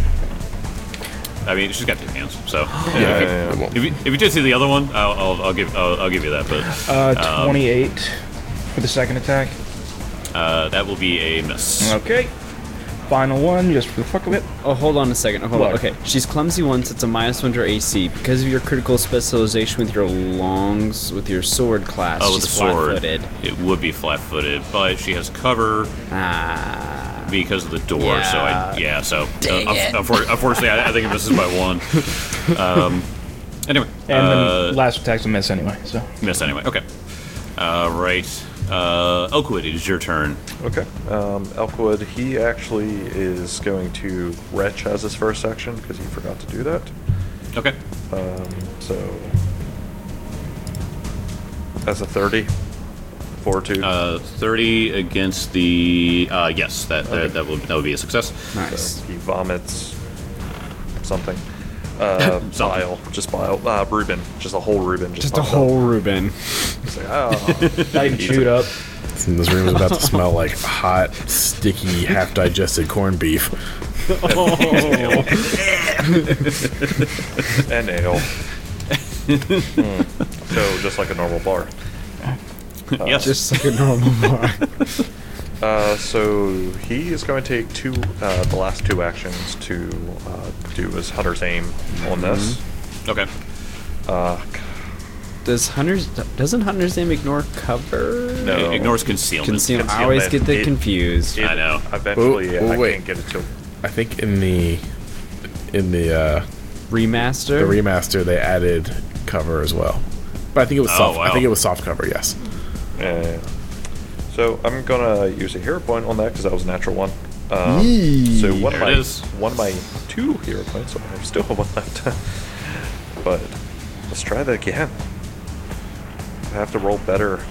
I mean, she's got two hands, so Yeah, if, you, yeah, yeah. if, you, if you did see the other one, I'll, I'll, I'll give I'll, I'll give you that. But Uh, um, twenty-eight for the second attack. uh, that will be a miss. Okay. Final one, just for the fuck of it. Oh, hold on a second. Hold on. What? Okay, she's clumsy once. It's a minus one to her A C because of your critical specialization with your longs, with your sword class. Oh, with she's the sword, flat-footed. it would be flat-footed, but she has cover Ah. because of the door. So I, Yeah. yeah. So Dang uh, it. unfor- unfortunately, I, I think it misses by one. Um, anyway, And uh, then last attack's a miss anyway. So miss anyway. Okay. Uh, right. Uh, Oakwood, it is your turn. Okay. Um, Elkwood, he actually is going to retch as his first action because he forgot to do that. Okay. Um, so that's a thirty. Fortitude. Uh, thirty against the uh, yes, that Okay. that, that would that would be a success. Nice. So he vomits something. Uh, bile, just bile. Uh, Reuben, just a whole Reuben. Just, Just a popped up. whole Reuben. It's like, oh. not even chewed up. And this room is about to smell like hot, sticky, half-digested corned beef. And ale. Mm. So just like a normal bar. yes. Just like a normal bar. Uh, so he is going to take two, uh, the last two actions to uh, do his Hunter's Aim on this. okay. Uh, Does Hunter's doesn't Hunter's Aim ignore cover? No. It ignores concealment. Conceal. I always get Concealment. the It- confused. it- I know. Eventually, Oh, oh, I wait. can't get it to. I think in the in the uh, Remaster. the remaster they added cover as well, but I think it was Oh, soft. I wow. think it was soft cover. Yes. Uh, so I'm gonna use a hero point on that because that was a natural one. Um, Yee. so one of There it my is. one of my two hero points. So I still have one left. But let's try that again. I have to roll better.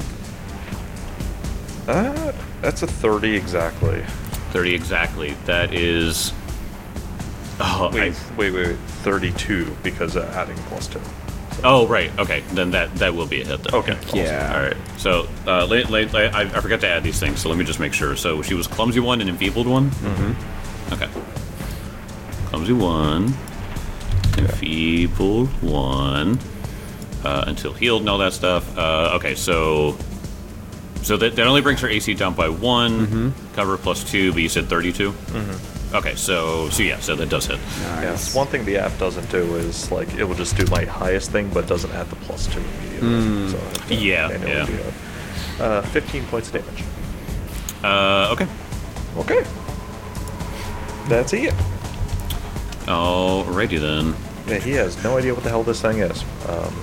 Uh, that's a thirty exactly. thirty exactly. That is. Oh, Wait, I, wait, wait, wait. thirty-two because uh, adding plus two. So Oh, right. Okay, then that that will be a hit. Then. Okay. Yeah. All right. So, uh, late, late, late, I, I forgot to add these things, so let me just make sure. So she was clumsy one and enfeebled one. Mm-hmm. Okay. Clumsy one, enfeebled one, uh, until healed and all that stuff. Uh, okay, so so that that only brings her A C down by one. Mm-hmm. Cover plus two, but you said thirty-two. Mm-hmm. Okay, so so yeah, so that does hit. Yes. One thing the app doesn't do is like it will just do my highest thing, but doesn't add the plus two immediately. Mm. So I have to Yeah, manually yeah. do that. Uh, fifteen points of damage. Uh, okay. Okay. That's it. Alrighty then. Yeah, he has no idea what the hell this thing is. Um,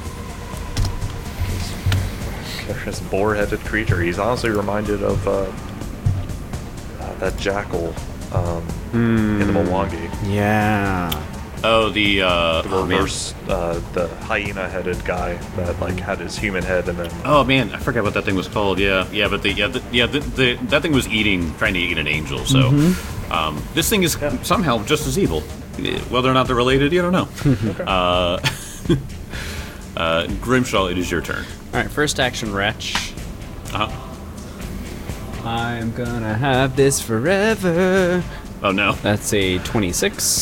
he's- this boar-headed creature. He's honestly reminded of uh, uh, that jackal um, in the Mwangi. Yeah. Oh, the uh, The oh, man. reverse, uh, the hyena-headed guy that like had his human head and then. Oh man, I forgot what that thing was called. Yeah, yeah, but the yeah, the, yeah, the, the, that thing was eating, trying to eat an angel. So, um, this thing is somehow just as evil. Whether or not they're related, you don't know. uh, uh, Grimshaw, it is your turn. All right, first action, wretch. Uh-huh. I'm gonna have this forever. Oh no. That's a twenty-six.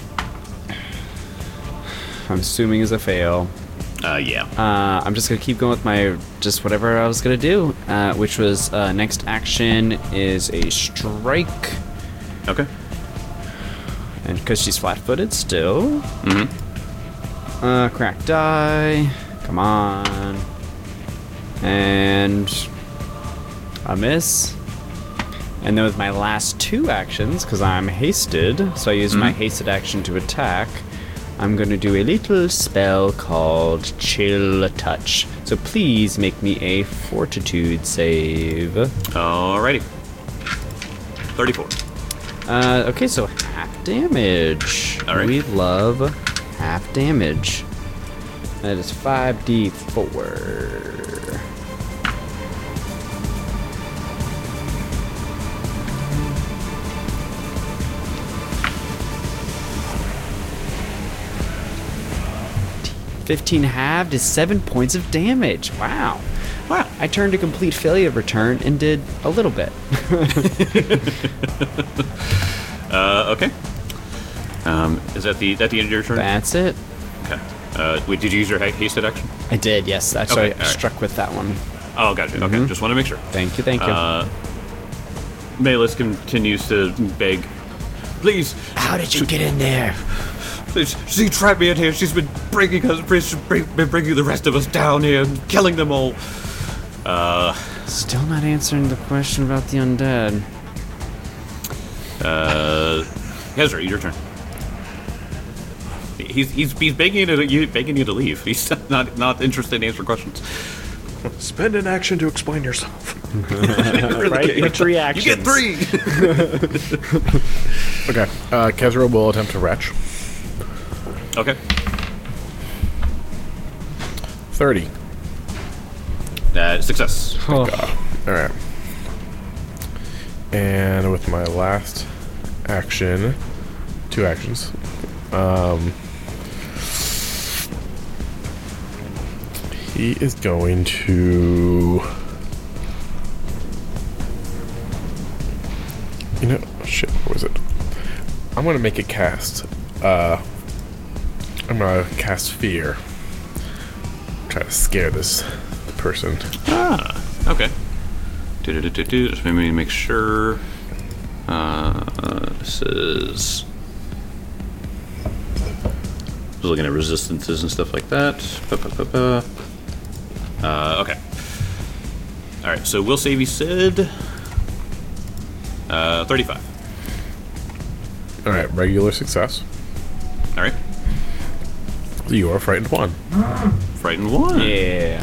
I'm assuming is a fail. Uh, yeah. Uh, I'm just gonna keep going with my just whatever I was gonna do, uh, which was uh, next action is a strike, Okay. and because she's flat-footed still. Mm-hmm. Uh, crack die. Come on. And a miss. And then with my last two actions, because I'm hasted, so I use my hasted action to attack, I'm going to do a little spell called Chill Touch. So please make me a Fortitude save. Alrighty. Thirty-four. Uh, okay, so half damage. All right. We love half damage. That is five d four. fifteen halved is seven points of damage. Wow. Wow. I turned a complete failure of return and did a little bit. Uh, okay. Um, is that the that the end of your turn? That's it. Okay. Uh, wait, did you use your ha- hasted action? I did, yes. That's Okay, why I all right. struck with that one. Oh, gotcha. Okay, just want to make sure. Thank you, thank you. Uh, Malus continues to beg. Please, How did you get in there? please, she trapped me in here. She's been breaking us, she's been breaking the rest of us down here and killing them all. Uh, Still not answering the question about the undead. uh, Hezra, your turn. He's he's he's begging you to you begging you to leave. He's not not interested in answering questions. Spend an action to explain yourself. Right? You get three You actions. get three. Okay. Uh, Kezra will attempt to retch. Okay. thirty. Uh, success. Oh, Alright. And with my last action, two actions, um, he is going to. You know, shit, what was it? I'm gonna make it cast. Uh, I'm gonna cast Fear. Try to scare this person. Ah, okay. Do-do-do-do-do. Just let me make sure. Uh, this is. Just looking at resistances and stuff like that. Ba-ba-ba-ba. Uh, okay. All right. So we'll save you, Sid. Uh, thirty-five. Alright, regular success. All right. You are frightened one. Frightened one. yeah.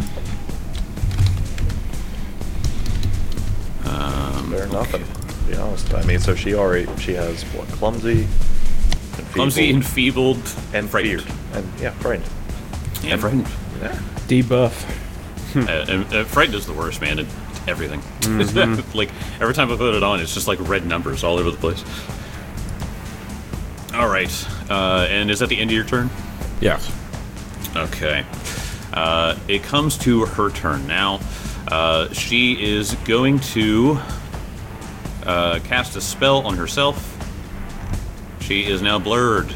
They're nothing, to be honest. I mean, so she already she has what clumsy, enfeebled, Clumsy, enfeebled, and frightened. feared, and yeah, frightened. And frightened. Yeah. Debuff. uh, and, uh, frightened is the worst, man. It, everything. Like every time I put it on, it's just like red numbers all over the place. All right. Uh, and is that the end of your turn? Yes. Okay. Uh, it comes to her turn now. Uh, she is going to uh, cast a spell on herself. She is now blurred.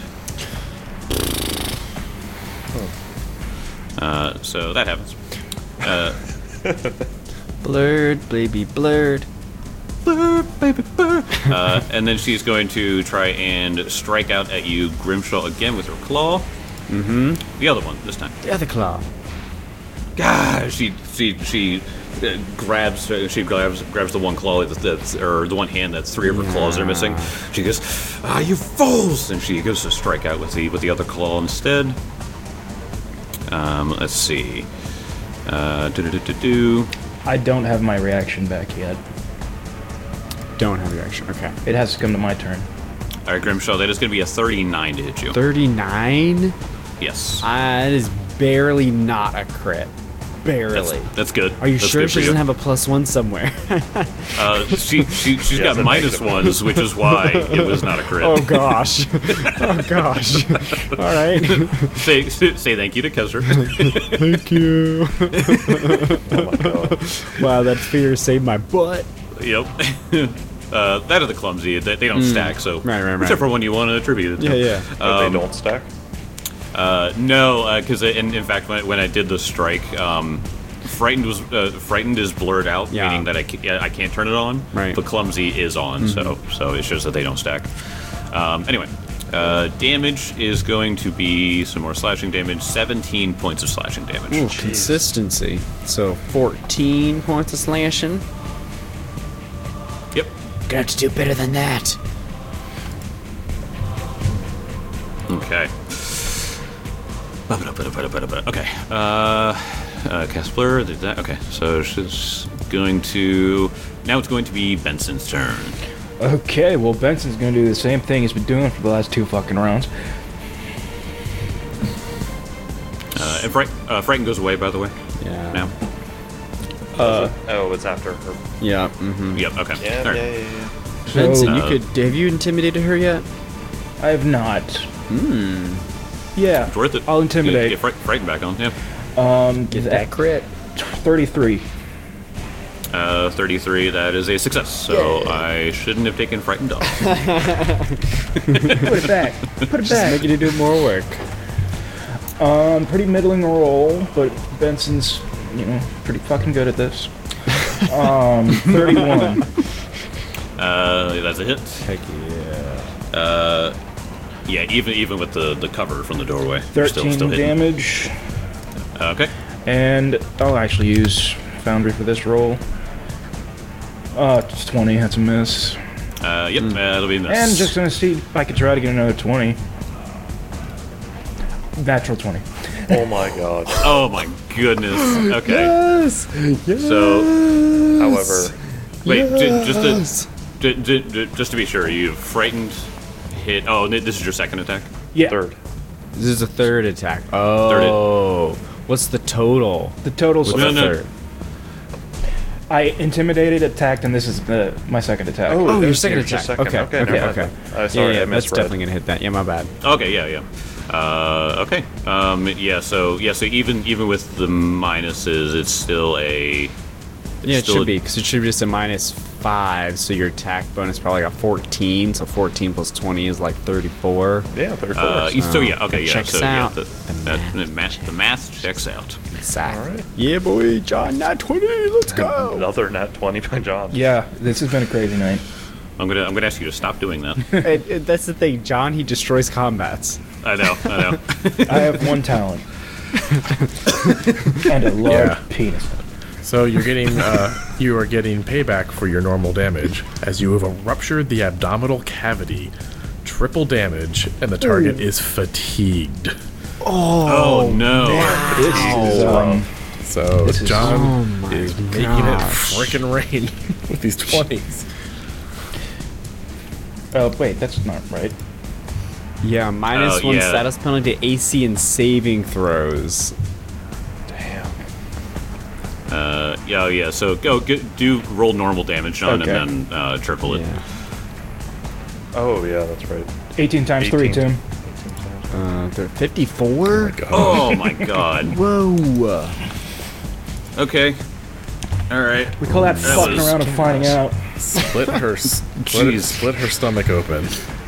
Uh, so that happens. Uh, Blurred, baby, blurred. blur, baby, blur. Uh, and then she's going to try and strike out at you, Grimshaw, again with her claw. Mm-hmm. The other one this time. The other claw. God, she she she uh, grabs uh, she grabs grabs the one claw that's, that's or the one hand that's three of her claws are missing. She goes, "Ah, you fools!" And she goes to strike out with the with the other claw instead. Um, let's see. Uh, do do do do. I don't have my reaction back yet. Don't have your action. Okay. It has to come to my turn. All right, Grimshaw, that is going to be a thirty-nine to hit you. thirty-nine? Yes. Uh, that is barely not a crit. Barely. That's, that's good. Are you That's sure good she for you. doesn't have a plus one somewhere? Uh, she she she's Yeah, got it's a minus negative one. ones, which is why it was not a crit. oh gosh. Oh gosh. All right. Say say thank you to Kesser. Thank you. Oh my god. Wow, that fear saved my butt. Yep. Uh, that or the clumsy. They, they don't stack, so Right, right, right. whichever one you want to attribute it to. Yeah, yeah. But Um, they don't stack? Uh, no, because in, in fact, when, when I did the strike, um, frightened was uh, frightened is blurred out, Yeah. meaning that I can't, yeah, I can't turn it on. Right. But clumsy is on, so so it shows that they don't stack. Um, anyway, uh, damage is going to be some more slashing damage. seventeen points of slashing damage. Ooh, consistency. So fourteen points of slashing. Yep. Gonna have to do better than that. Okay. Okay. Uh, uh, cast blur. Did that? Okay. So she's going to. Now it's going to be Benson's turn. Okay, well, Benson's gonna do the same thing he's been doing for the last two fucking rounds. Uh, and Fright, uh, Frighten goes away, by the way. Yeah. Now. Oh, it's after her. Yeah. Mm-hmm. Yep. Okay. Yeah, All right. yeah, yeah, yeah. So, Benson, you Uh, could. Have you intimidated her yet? I have not. Hmm. Yeah, It's worth it. I'll intimidate. Get, get Fright, Frighten back on. Yeah. Um, Get that crit. thirty-three. Uh, thirty-three. That is a success. So I shouldn't have taken Frightened off. Put it back. Put it Just back. making you do more work. Um, pretty middling roll, but Benson's, you know, pretty fucking good at this. Um, thirty-one. Uh, that's a hit. Heck yeah. Uh, yeah. Even even with the, the cover from the doorway, you're still thirteen still hitting. damage. Okay. And I'll actually use Foundry for this roll. Uh, it's twenty, that's a miss. Uh, yep. Uh, that'll be a miss. And just gonna see if I can try to get another twenty. Natural twenty. Oh my god. Oh my goodness. Okay. Yes. Yes. So, However, wait, j- just to j- j- j- just to be sure, you frightened hit. Oh, n- this is your second attack. Yeah. third. This is a third attack. Oh. What's the total? The total's No, What's the no. third? I intimidated, attacked, and this is the my second attack. Oh, your that's second your attack. second. Okay, Okay, okay, never okay. mind. Uh, sorry, yeah, yeah, I that's misread. definitely gonna hit that. Yeah, my bad. Okay. Yeah. Yeah. Uh, okay. Um, yeah. So yeah. So even even with the minuses, it's still a. It's Yeah, it still should a- be because it should be just a minus five. So your attack bonus probably got fourteen. So fourteen plus twenty is like thirty-four. Yeah, third Uh, course. so yeah. Okay. That Yeah. checks So yeah. out. The, The that, math. the math. The math checks out. Exactly. Alright. Yeah, boy, John, not twenty. Let's go. Another nat twenty by John. Yeah, this has been a crazy night. I'm gonna I'm gonna ask you to stop doing that. And- and that's the thing, John. He destroys combats. I know. I know. I have one talent. And a large Yeah. penis. So you're getting, uh, you are getting payback for your normal damage as you have ruptured the abdominal cavity, triple damage, and the target is fatigued. Oh no. This is, um, So This is- John Oh my is making gosh. it frickin' rain with these twenties. oh, wait, that's not right. Yeah, minus Oh, one yeah. status penalty to A C and saving throws. Damn. Uh, yeah. Oh, yeah. So go, go do roll normal damage, John, Okay. and then uh, triple it. Yeah. Oh yeah, that's right. eighteen times three, eighteen. Tim. Uh, fifty-four? Oh my god. Whoa. Okay. All right. We call that That fucking was- around and finding out. Split her, split, Jeez. split her stomach open.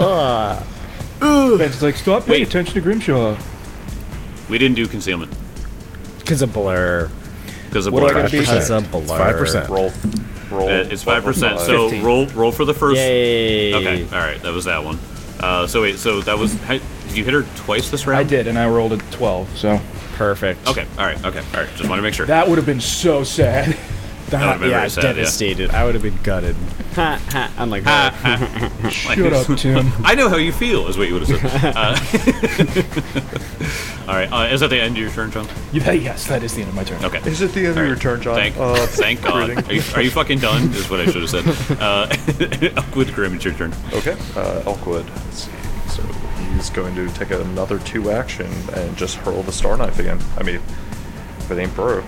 Ben's like, stop paying Wait. attention to Grimshaw. We didn't do concealment Because of blur. because of What do I blur. gotta be? Because of blur. Five percent. Roll, roll. Uh, it's five percent. five. So fifteen. roll roll for the first. Yay. Okay. All right. That was that one. Uh, so wait. So that was. How, did you hit her twice this round? I did, and I rolled a twelve, so. Perfect. Okay. All right. Okay. All right. Just want to make sure. That would have been so sad. That would've been yeah, very sad, yeah. devastated. I would have been gutted. Ha, ha. I'm like, that. Shut up, Tim. I know how you feel, is what you would have said. Uh, all right. Uh, is that the end of your turn, John? Yeah, yes, that is the end of my turn. Okay. Is it the end All of your right. turn, John? Thank, Uh, thank God. greeting. Are you, are you fucking done? Is what I should have said. Uh, Elkwood Grim, it's your turn. Okay, uh, Elkwood. Let's see. So he's going to take another two action and just hurl the Star Knife again. I mean, if it ain't broke.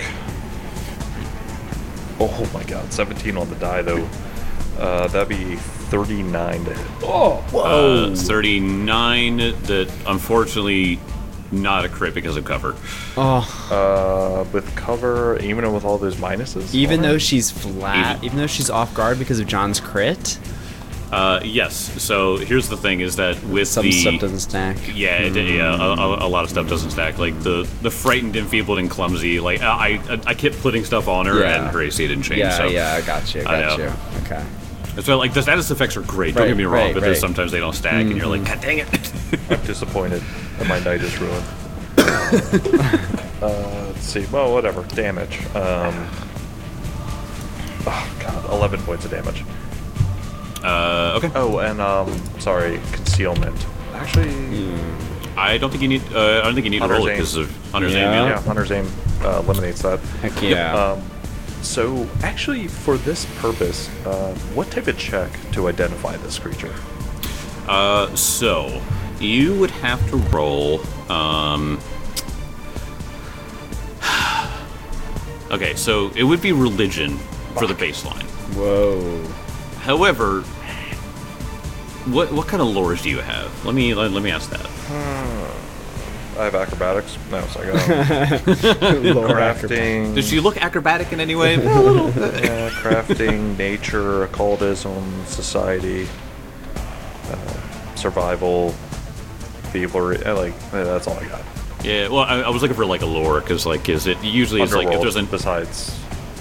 Oh my god, seventeen on the die though. Uh, that'd be thirty-nine to hit. Oh, Uh, thirty-nine, that unfortunately not a crit because of cover. Oh, Uh, with cover, even with all those minuses? even on though it? she's flat, Even- even though she's off guard because of John's crit, Uh, yes. So here's the thing: is that with some the stuff doesn't stack. yeah, it, yeah, a, a, a lot of stuff doesn't stack. Like the the frightened, enfeebled, and clumsy. Like I, I, I kept putting stuff on her, Yeah. and her A C didn't change. Yeah, so. yeah, I got you, I got know. you. Okay. So like the status effects are great. Don't Right, get me wrong, right, but there's right. sometimes they don't stack, and you're like, God dang it. I'm disappointed that my night is ruined. uh, let's see. Well, whatever. Damage. Um, oh god, eleven points of damage. uh, okay. Oh, and um, sorry, concealment. Actually, I don't think you need. Uh, I don't think you need to Hunter's roll it aim. because of Hunter's Yeah. aim. yeah, Hunter's aim uh, eliminates that. Heck yeah. Um, so actually, for this purpose, uh, what type of check to identify this creature? Uh, so you would have to roll. Um, okay, so it would be religion for the baseline. Whoa. However, what what kind of lures do you have? Let me let, let me ask that. I have acrobatics. No, it's like um, Lower crafting. Does she look acrobatic in any way? A little. Yeah, crafting, nature, occultism, society, uh, survival, thievery. uh, Like uh, that's all I got. Yeah. Well, I, I was looking for like a lure because like is it usually it's like if Underworld, there's an besides.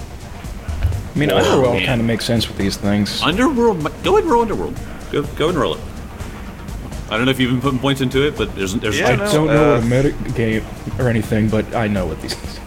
I mean, Oh, Underworld man. kind of makes sense with these things. Underworld. Go ahead and roll Underworld. Go go and roll it. I don't know if you've been putting points into it, but there's there's Yeah, I like, no. don't know uh, what a meta game or anything, but I know what these things.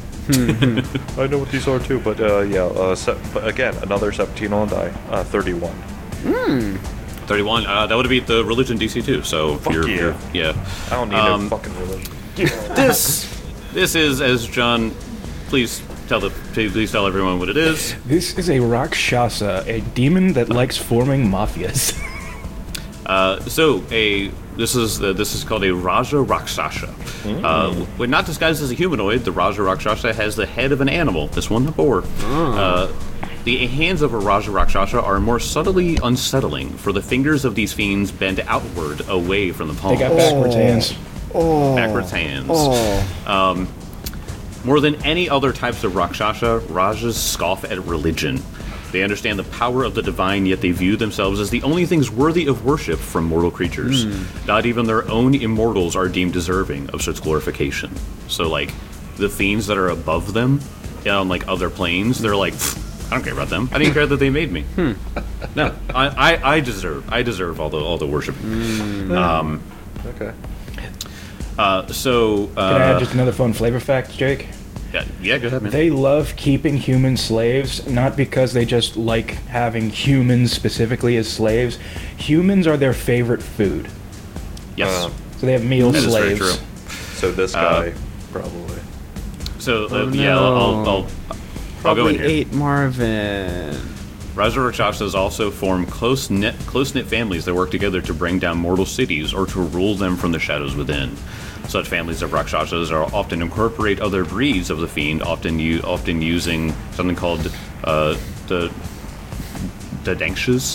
I know what these are too, but uh, yeah. Uh, se- but again, another seventeen on the die. Uh, Thirty-one. thirty-one. Uh, that would be the religion D C too. So if Fuck you're, yeah. you're- yeah. I don't need Um, no fucking religion. This this is as John. Please tell the please tell everyone what it is. This is a Rakshasa, a demon that likes forming mafias. Uh, so a this is uh, this is called a Raja Rakshasa. Uh, when not disguised as a humanoid, the Raja Rakshasa has the head of an animal. This one, the boar. Uh, the hands of a Raja Rakshasa are more subtly unsettling, for the fingers of these fiends bend outward away from the palms. They got backwards hands. Backwards hands. Um, more than any other types of Rakshasa, Rajas scoff at religion. They understand the power of the divine, yet they view themselves as the only things worthy of worship from mortal creatures. Not even their own immortals are deemed deserving of such glorification. So, like, the fiends that are above them, on like other planes, they're like, I don't care about them. I didn't care that they made me. No, I, I, I deserve, I deserve all the all the worship. Um, Okay. uh, so, Can I add uh, just another fun flavor fact, Jake? yeah, yeah, go ahead, man. They love keeping human slaves, not because they just like having humans specifically as slaves. Humans are their favorite food. Yes. Um, So they have meal That is very slaves. true. So this Uh, guy probably. So uh, Oh, yeah, I'll, I'll, I'll, I'll go Probably in here. eight Marvin. Raja Rakshasas also form close knit close knit families that work together to bring down mortal cities or to rule them from the shadows within. Such families of Rakshasas are often incorporate other breeds of the fiend, often u- often using something called uh, the the Dankshas.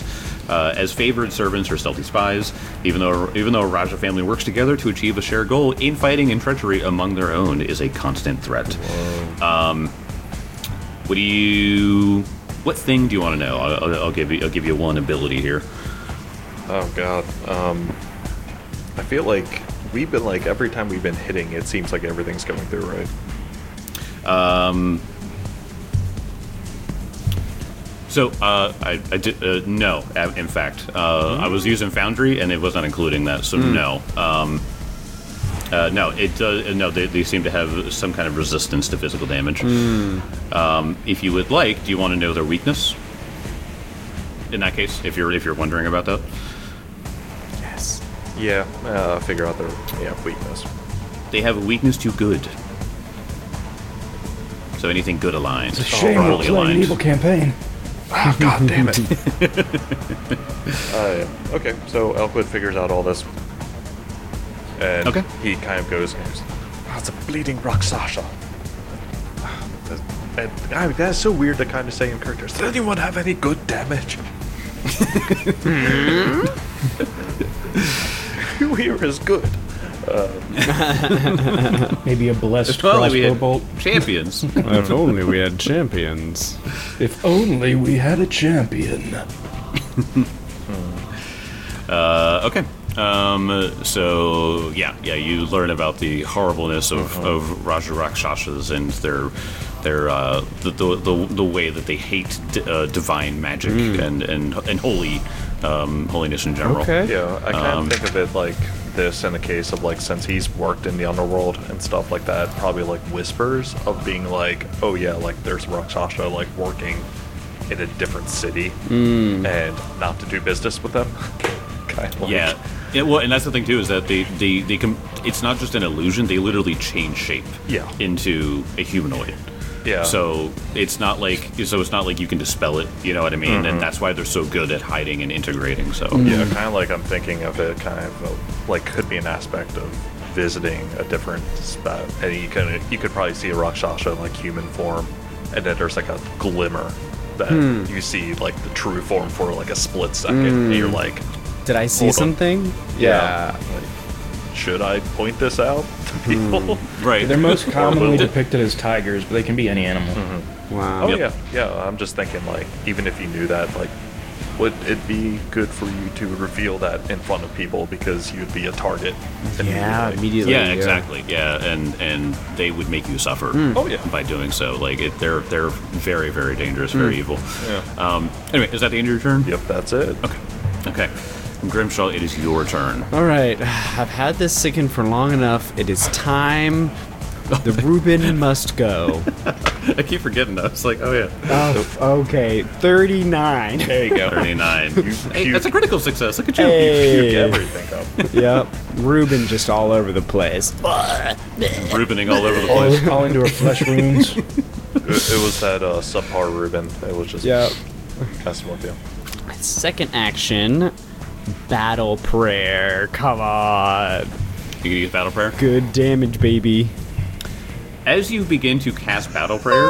Uh, as favored servants or stealthy spies, even though even though a Raja family works together to achieve a shared goal, infighting and treachery among their own is a constant threat. Um, what do you? What thing do you want to know? I'll, I'll, I'll give you. I'll give you one ability here. Oh God. Um, I feel like we've been like every time we've been hitting, it seems like everything's going through right. Um. So, uh, I, I did, uh, no, uh, in fact. Uh, mm. I was using Foundry, and it was not including that, so mm. no. Um, uh, no, it does, no, they, they seem to have some kind of resistance to physical damage. Mm. Um, if you would like, do you want to know their weakness? In that case, if you're if you're wondering about that? Yes. Yeah, uh, figure out their yeah weakness. They have a weakness to good. So anything good aligned. It's a shame we're playing aligned. An evil campaign. Oh, God damn it. uh, yeah. Okay, so Elkwood figures out all this. And okay. he kind of goes, oh, it's a bleeding Rakshasa. And I mean, that's so weird to kind of say in characters. Does anyone have any good damage? We are as good. Um, Maybe a blessed well, crossbow bolt. Champions. If only we had champions. If only we had a champion. uh, okay. Um, so yeah, yeah, you learn about the horribleness of, uh-huh. of Raja Rakshasas and their their uh, the, the the the way that they hate d- uh, divine magic mm. and and and holy um, holiness in general. Okay. Yeah, I kind um, of think of it like this in the case of like since he's worked in the underworld and stuff like that, probably like whispers of being like, oh yeah, like there's Rakshasa like working in a different city mm. and not to do business with them. kind of like. Yeah. Yeah, well, and that's the thing too is that they they they can. It's not just an illusion; they literally change shape. Yeah. Into a humanoid. Yeah. So it's not like so it's not like you can dispel it. You know what I mean? Mm-hmm. And that's why they're so good at hiding and integrating. So mm-hmm. yeah, kind of like I'm thinking of it, kind of a, like could be an aspect of visiting a different spot, and you can you could probably see a Rakshasa in like human form, and then there's like a glimmer that mm. you see like the true form for like a split second, mm. and you're like. Did I see something? Yeah. yeah. Like, should I point this out to people? Mm. Right. They're most commonly depicted as tigers, but they can be any animal. Mm-hmm. Wow. Oh, yep. yeah. Yeah, I'm just thinking, like, even if you knew that, like, would it be good for you to reveal that in front of people because you'd be a target immediately? Yeah, immediately. Yeah, exactly. Yeah, and and they would make you suffer. Mm. Oh, yeah. By doing so, like it, they're they're very very dangerous, mm. very evil. Yeah. Um. Anyway, is that the end of your turn? Yep, that's it. Okay. Okay. Grimshaw, it is your turn. All right, I've had this sickened for long enough. It is time. The Reuben must go. I keep forgetting that. It's like, oh yeah. Oh, okay. thirty-nine. There you go. thirty-nine. You, hey, that's a critical success. Look at you. Hey. You puke everything up. Yep. Reuben just all over the place. Reubening all over the place. All into her flesh wounds. It, it was that uh, subpar Reuben. It was just yep. messing with you. Second action. Battle Prayer. Come on. You can use Battle Prayer? Good damage, baby. As you begin to cast Battle Prayer,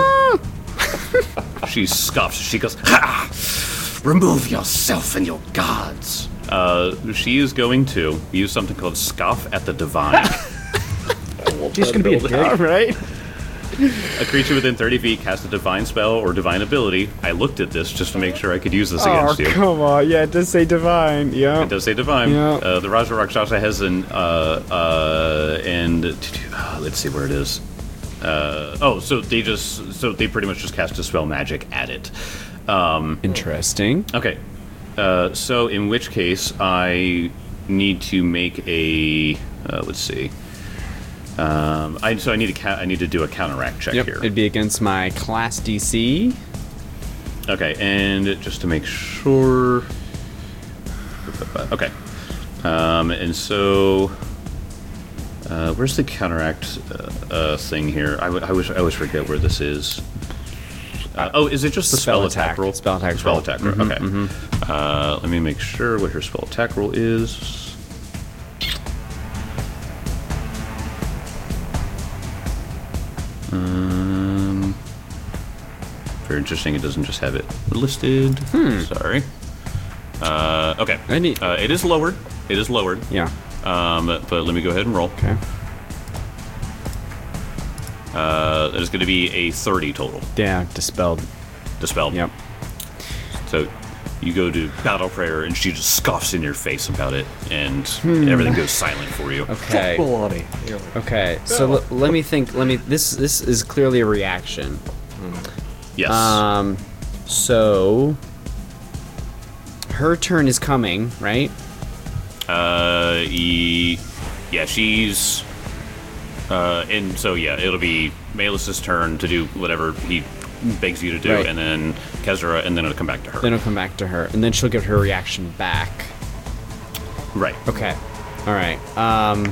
she scoffs. She goes, ha! Remove yourself and your gods. Uh, she is going to use something called Scoff at the Divine. She's going to be a dick, right? A creature within thirty feet casts a divine spell or divine ability. I looked at this just to make sure I could use this oh, against you. Come on. Yeah, it does say divine. Yeah. It does say divine. Yeah. Uh, the Raja Rakshasa has an, uh, uh, and, uh, let's see where it is. Uh, oh, so they just, so they pretty much just cast Dispel Magic at it. Um, Interesting. Okay. Uh, so in which case I need to make a, uh, let's see. Um, I so I need to ca- I need to do a counteract check yep. here. It'd be against my class D C. Okay, and just to make sure. Okay, um, and so uh, where's the counteract uh, uh, thing here? I, w- I wish I always forget where this is. Uh, oh, is it just the spell, spell attack, attack roll? Spell attack spell roll. attack roll. Mm-hmm, okay. Mm-hmm. Uh, let me make sure what her spell attack roll is. Um, very interesting. It doesn't just have it listed. Hmm. Sorry. Uh, okay. I need- Uh, it is lowered. It is lowered. Yeah. Um, but let me go ahead and roll. Okay. Uh, that is going to be a thirty total. Yeah, dispelled. Dispelled. Yep. So you go to battle prayer, and she just scoffs in your face about it, and Hmm. everything goes silent for you. Okay. Baloney. You're like, Okay. So l- let me think. Let me. This this is clearly a reaction. Yes. Um. So her turn is coming, right? Uh, e- yeah, she's. Uh, and so yeah, it'll be Malus's turn to do whatever he begs you to do, Right. and then Kezra, and then it'll come back to her. Then it'll come back to her, and then she'll get her reaction back. Right. Okay. All right. Um.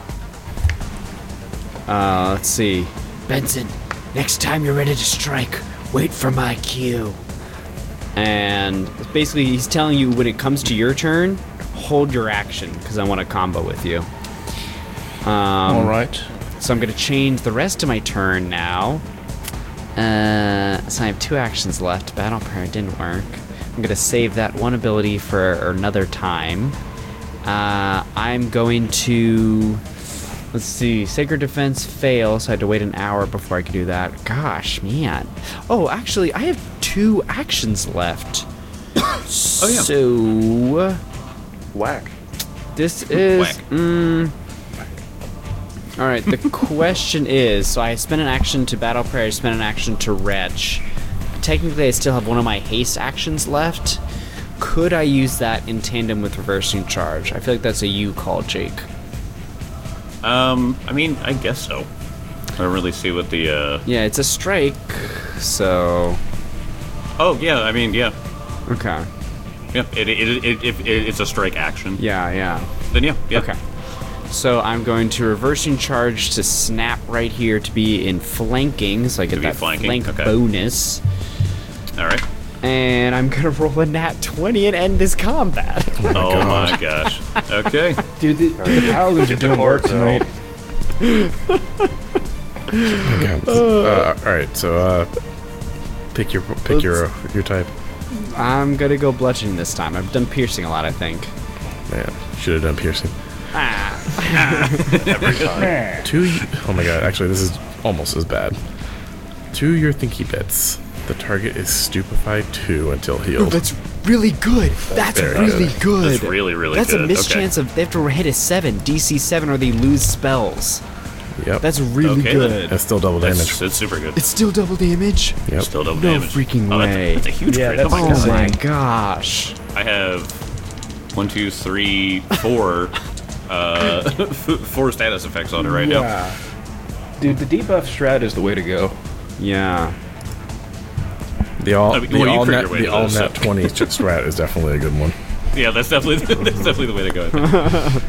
Uh. Let's see. Benson, next time you're ready to strike, wait for my cue. And basically, he's telling you when it comes to your turn, hold your action because I want to combo with you. Um, All right. So I'm going to change the rest of my turn now. Uh, so I have two actions left. Battle prayer didn't work. I'm going to save that one ability for another time. Uh, I'm going to... Let's see. Sacred Defense fail, so I had to wait an hour before I could do that. Gosh, man. Oh, actually, I have two actions left. Oh, yeah. So... whack. This is... Whack. Mm, all right, the question is, so I spent an action to Battle Prayer, I spent an action to Retch. Technically, I still have one of my haste actions left. Could I use that in tandem with Reversing Charge? I feel like that's a you call, Jake. Um, I mean, I guess so. I don't really see what the, uh... Yeah, it's a strike, so... Oh, yeah, I mean, yeah. Okay. Yeah, it, it, it, it, it, it's a strike action. Yeah, yeah. Then yeah, yeah. Okay. So I'm going to Reversing Charge to snap right here to be in flanking, so I get be that flanking, flank okay. bonus. All right. And I'm gonna roll a nat twenty and end this combat. Oh my gosh. Okay. Dude, the, the paladins are doing work tonight. Okay. Uh, all right. So uh, pick your pick your uh, your type. I'm gonna go bludgeoning this time. I've done piercing a lot, I think. Man, should have done piercing. Every time. Two. y- Oh my god. Actually, this is almost as bad. To your thinky bits. The target is stupefied two until healed. That's really good. That's very really good. good. That's really, really That's good. a mischance of they have to hit a seven, D C seven, or they lose spells. Yep. That's really Okay, good. then. That's still double Okay. damage. That's, that's super good. It's still double damage. Yep. Still double No damage. freaking oh, that's, way. That's a huge Yeah, crit. Oh that's my Oh god. my insane. gosh. I have one, two, three, four, uh, four status effects on it right now. Yeah. Dude, the debuff strat is the way to go. Yeah. The all I mean, the well, you all crit net your way the to all those, net so. twenty strat is definitely a good one. Yeah, that's definitely that's definitely the way to go. I think.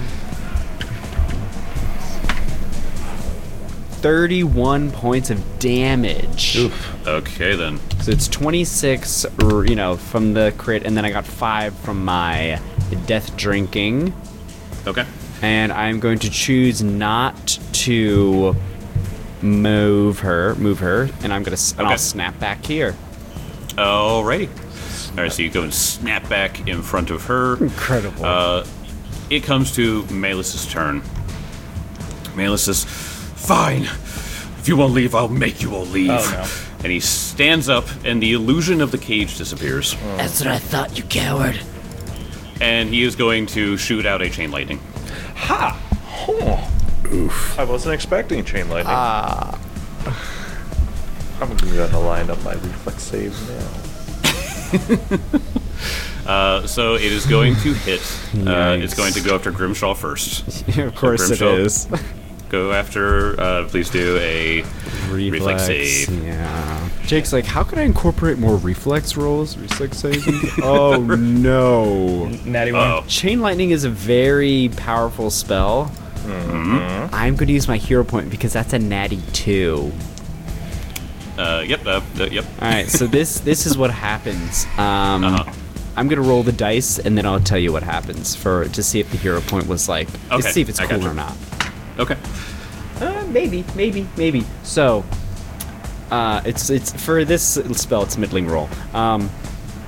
thirty-one points of damage. Okay then. So it's twenty-six, r- you know, from the crit, and then I got five from my death drinking. Okay. And I'm going to choose not to move her, move her, and I'm gonna, s- and Okay. I'll snap back here. Alrighty. All right, so you go and snap back in front of her. Incredible. Uh, it comes to Malus's turn. Malus says, "Fine. If you won't leave, I'll make you all leave." Oh, no. And he stands up, and the illusion of the cage disappears. That's what I thought, you coward. And he is going to shoot out a chain lightning. Ha! Huh. Oof. I wasn't expecting chain lightning. Ah. I'm gonna line up my reflex save now. Uh, so it is going to hit. Uh, it's Yikes. going to go after Grimshaw first. of course it Grimshaw. is. Go after. Uh, please do a reflex save. Yeah. Jake's like, how can I incorporate more reflex rolls? Reflex saving? Oh no. Natty one. Oh, Chain Lightning is a very powerful spell. Mm-hmm. I'm going to use my hero point because that's a natty two. uh, yep. Uh, uh, yep. All right, so this this is what happens. Um, Uh-huh. I'm gonna roll the dice and then I'll tell you what happens for to see if the hero point was like to Okay, see if it's I cool gotcha. or not. Okay. Uh, maybe, maybe, maybe. So, uh, it's it's for this spell. It's middling roll. Um,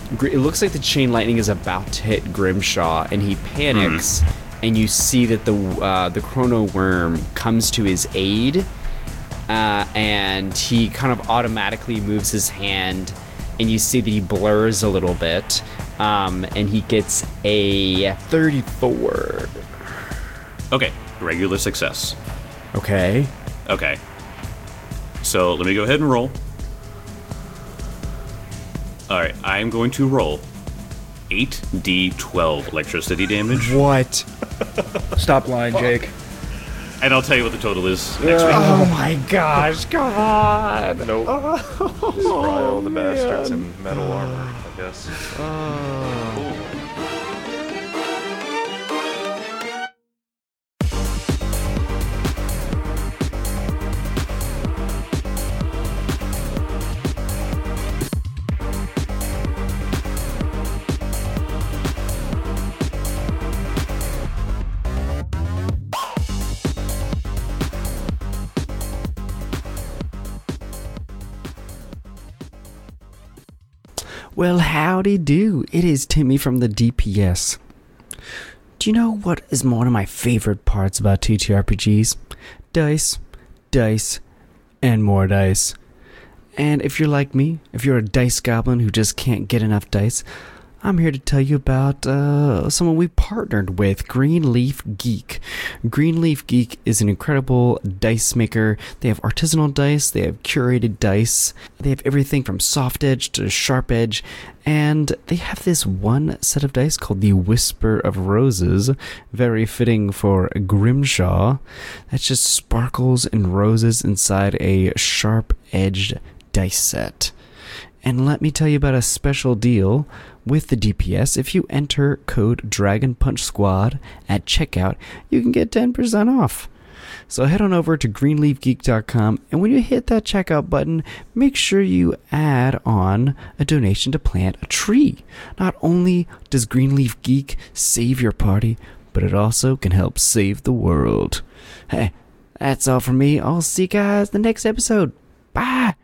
Gr- it looks like the chain lightning is about to hit Grimshaw, and he panics, mm. and you see that the uh, the chrono worm comes to his aid, uh, and he kind of automatically moves his hand, and you see that he blurs a little bit, um, and he gets a thirty-four. Okay, regular success. Okay. Okay. So let me go ahead and roll. Alright, I'm going to roll eight d twelve electricity damage. What? Stop lying, Jake. And I'll tell you what the total is next week. Oh my gosh, come on! Nope. Oh, Just fry all the bastards in metal armor, I guess. Oh. Cool. Well, howdy do. It is Timmy from the D P S. Do you know what is one of my favorite parts about T T R P Gs? Dice, dice, and more dice. And if you're like me, if you're a dice goblin who just can't get enough dice, I'm here to tell you about uh, someone we partnered with, Greenleaf Geek. Greenleaf Geek is an incredible dice maker. They have artisanal dice, they have curated dice, they have everything from soft edge to sharp edge, and they have this one set of dice called the Whisper of Roses, very fitting for Grimshaw. That's just sparkles and roses inside a sharp-edged dice set. And let me tell you about a special deal with the D P S. If you enter code Dragon Punch Squad at checkout, you can get ten percent off. So head on over to greenleaf geek dot com, and when you hit that checkout button, make sure you add on a donation to plant a tree. Not only does Greenleaf Geek save your party, but it also can help save the world. Hey, that's all from me. I'll see you guys in the next episode. Bye!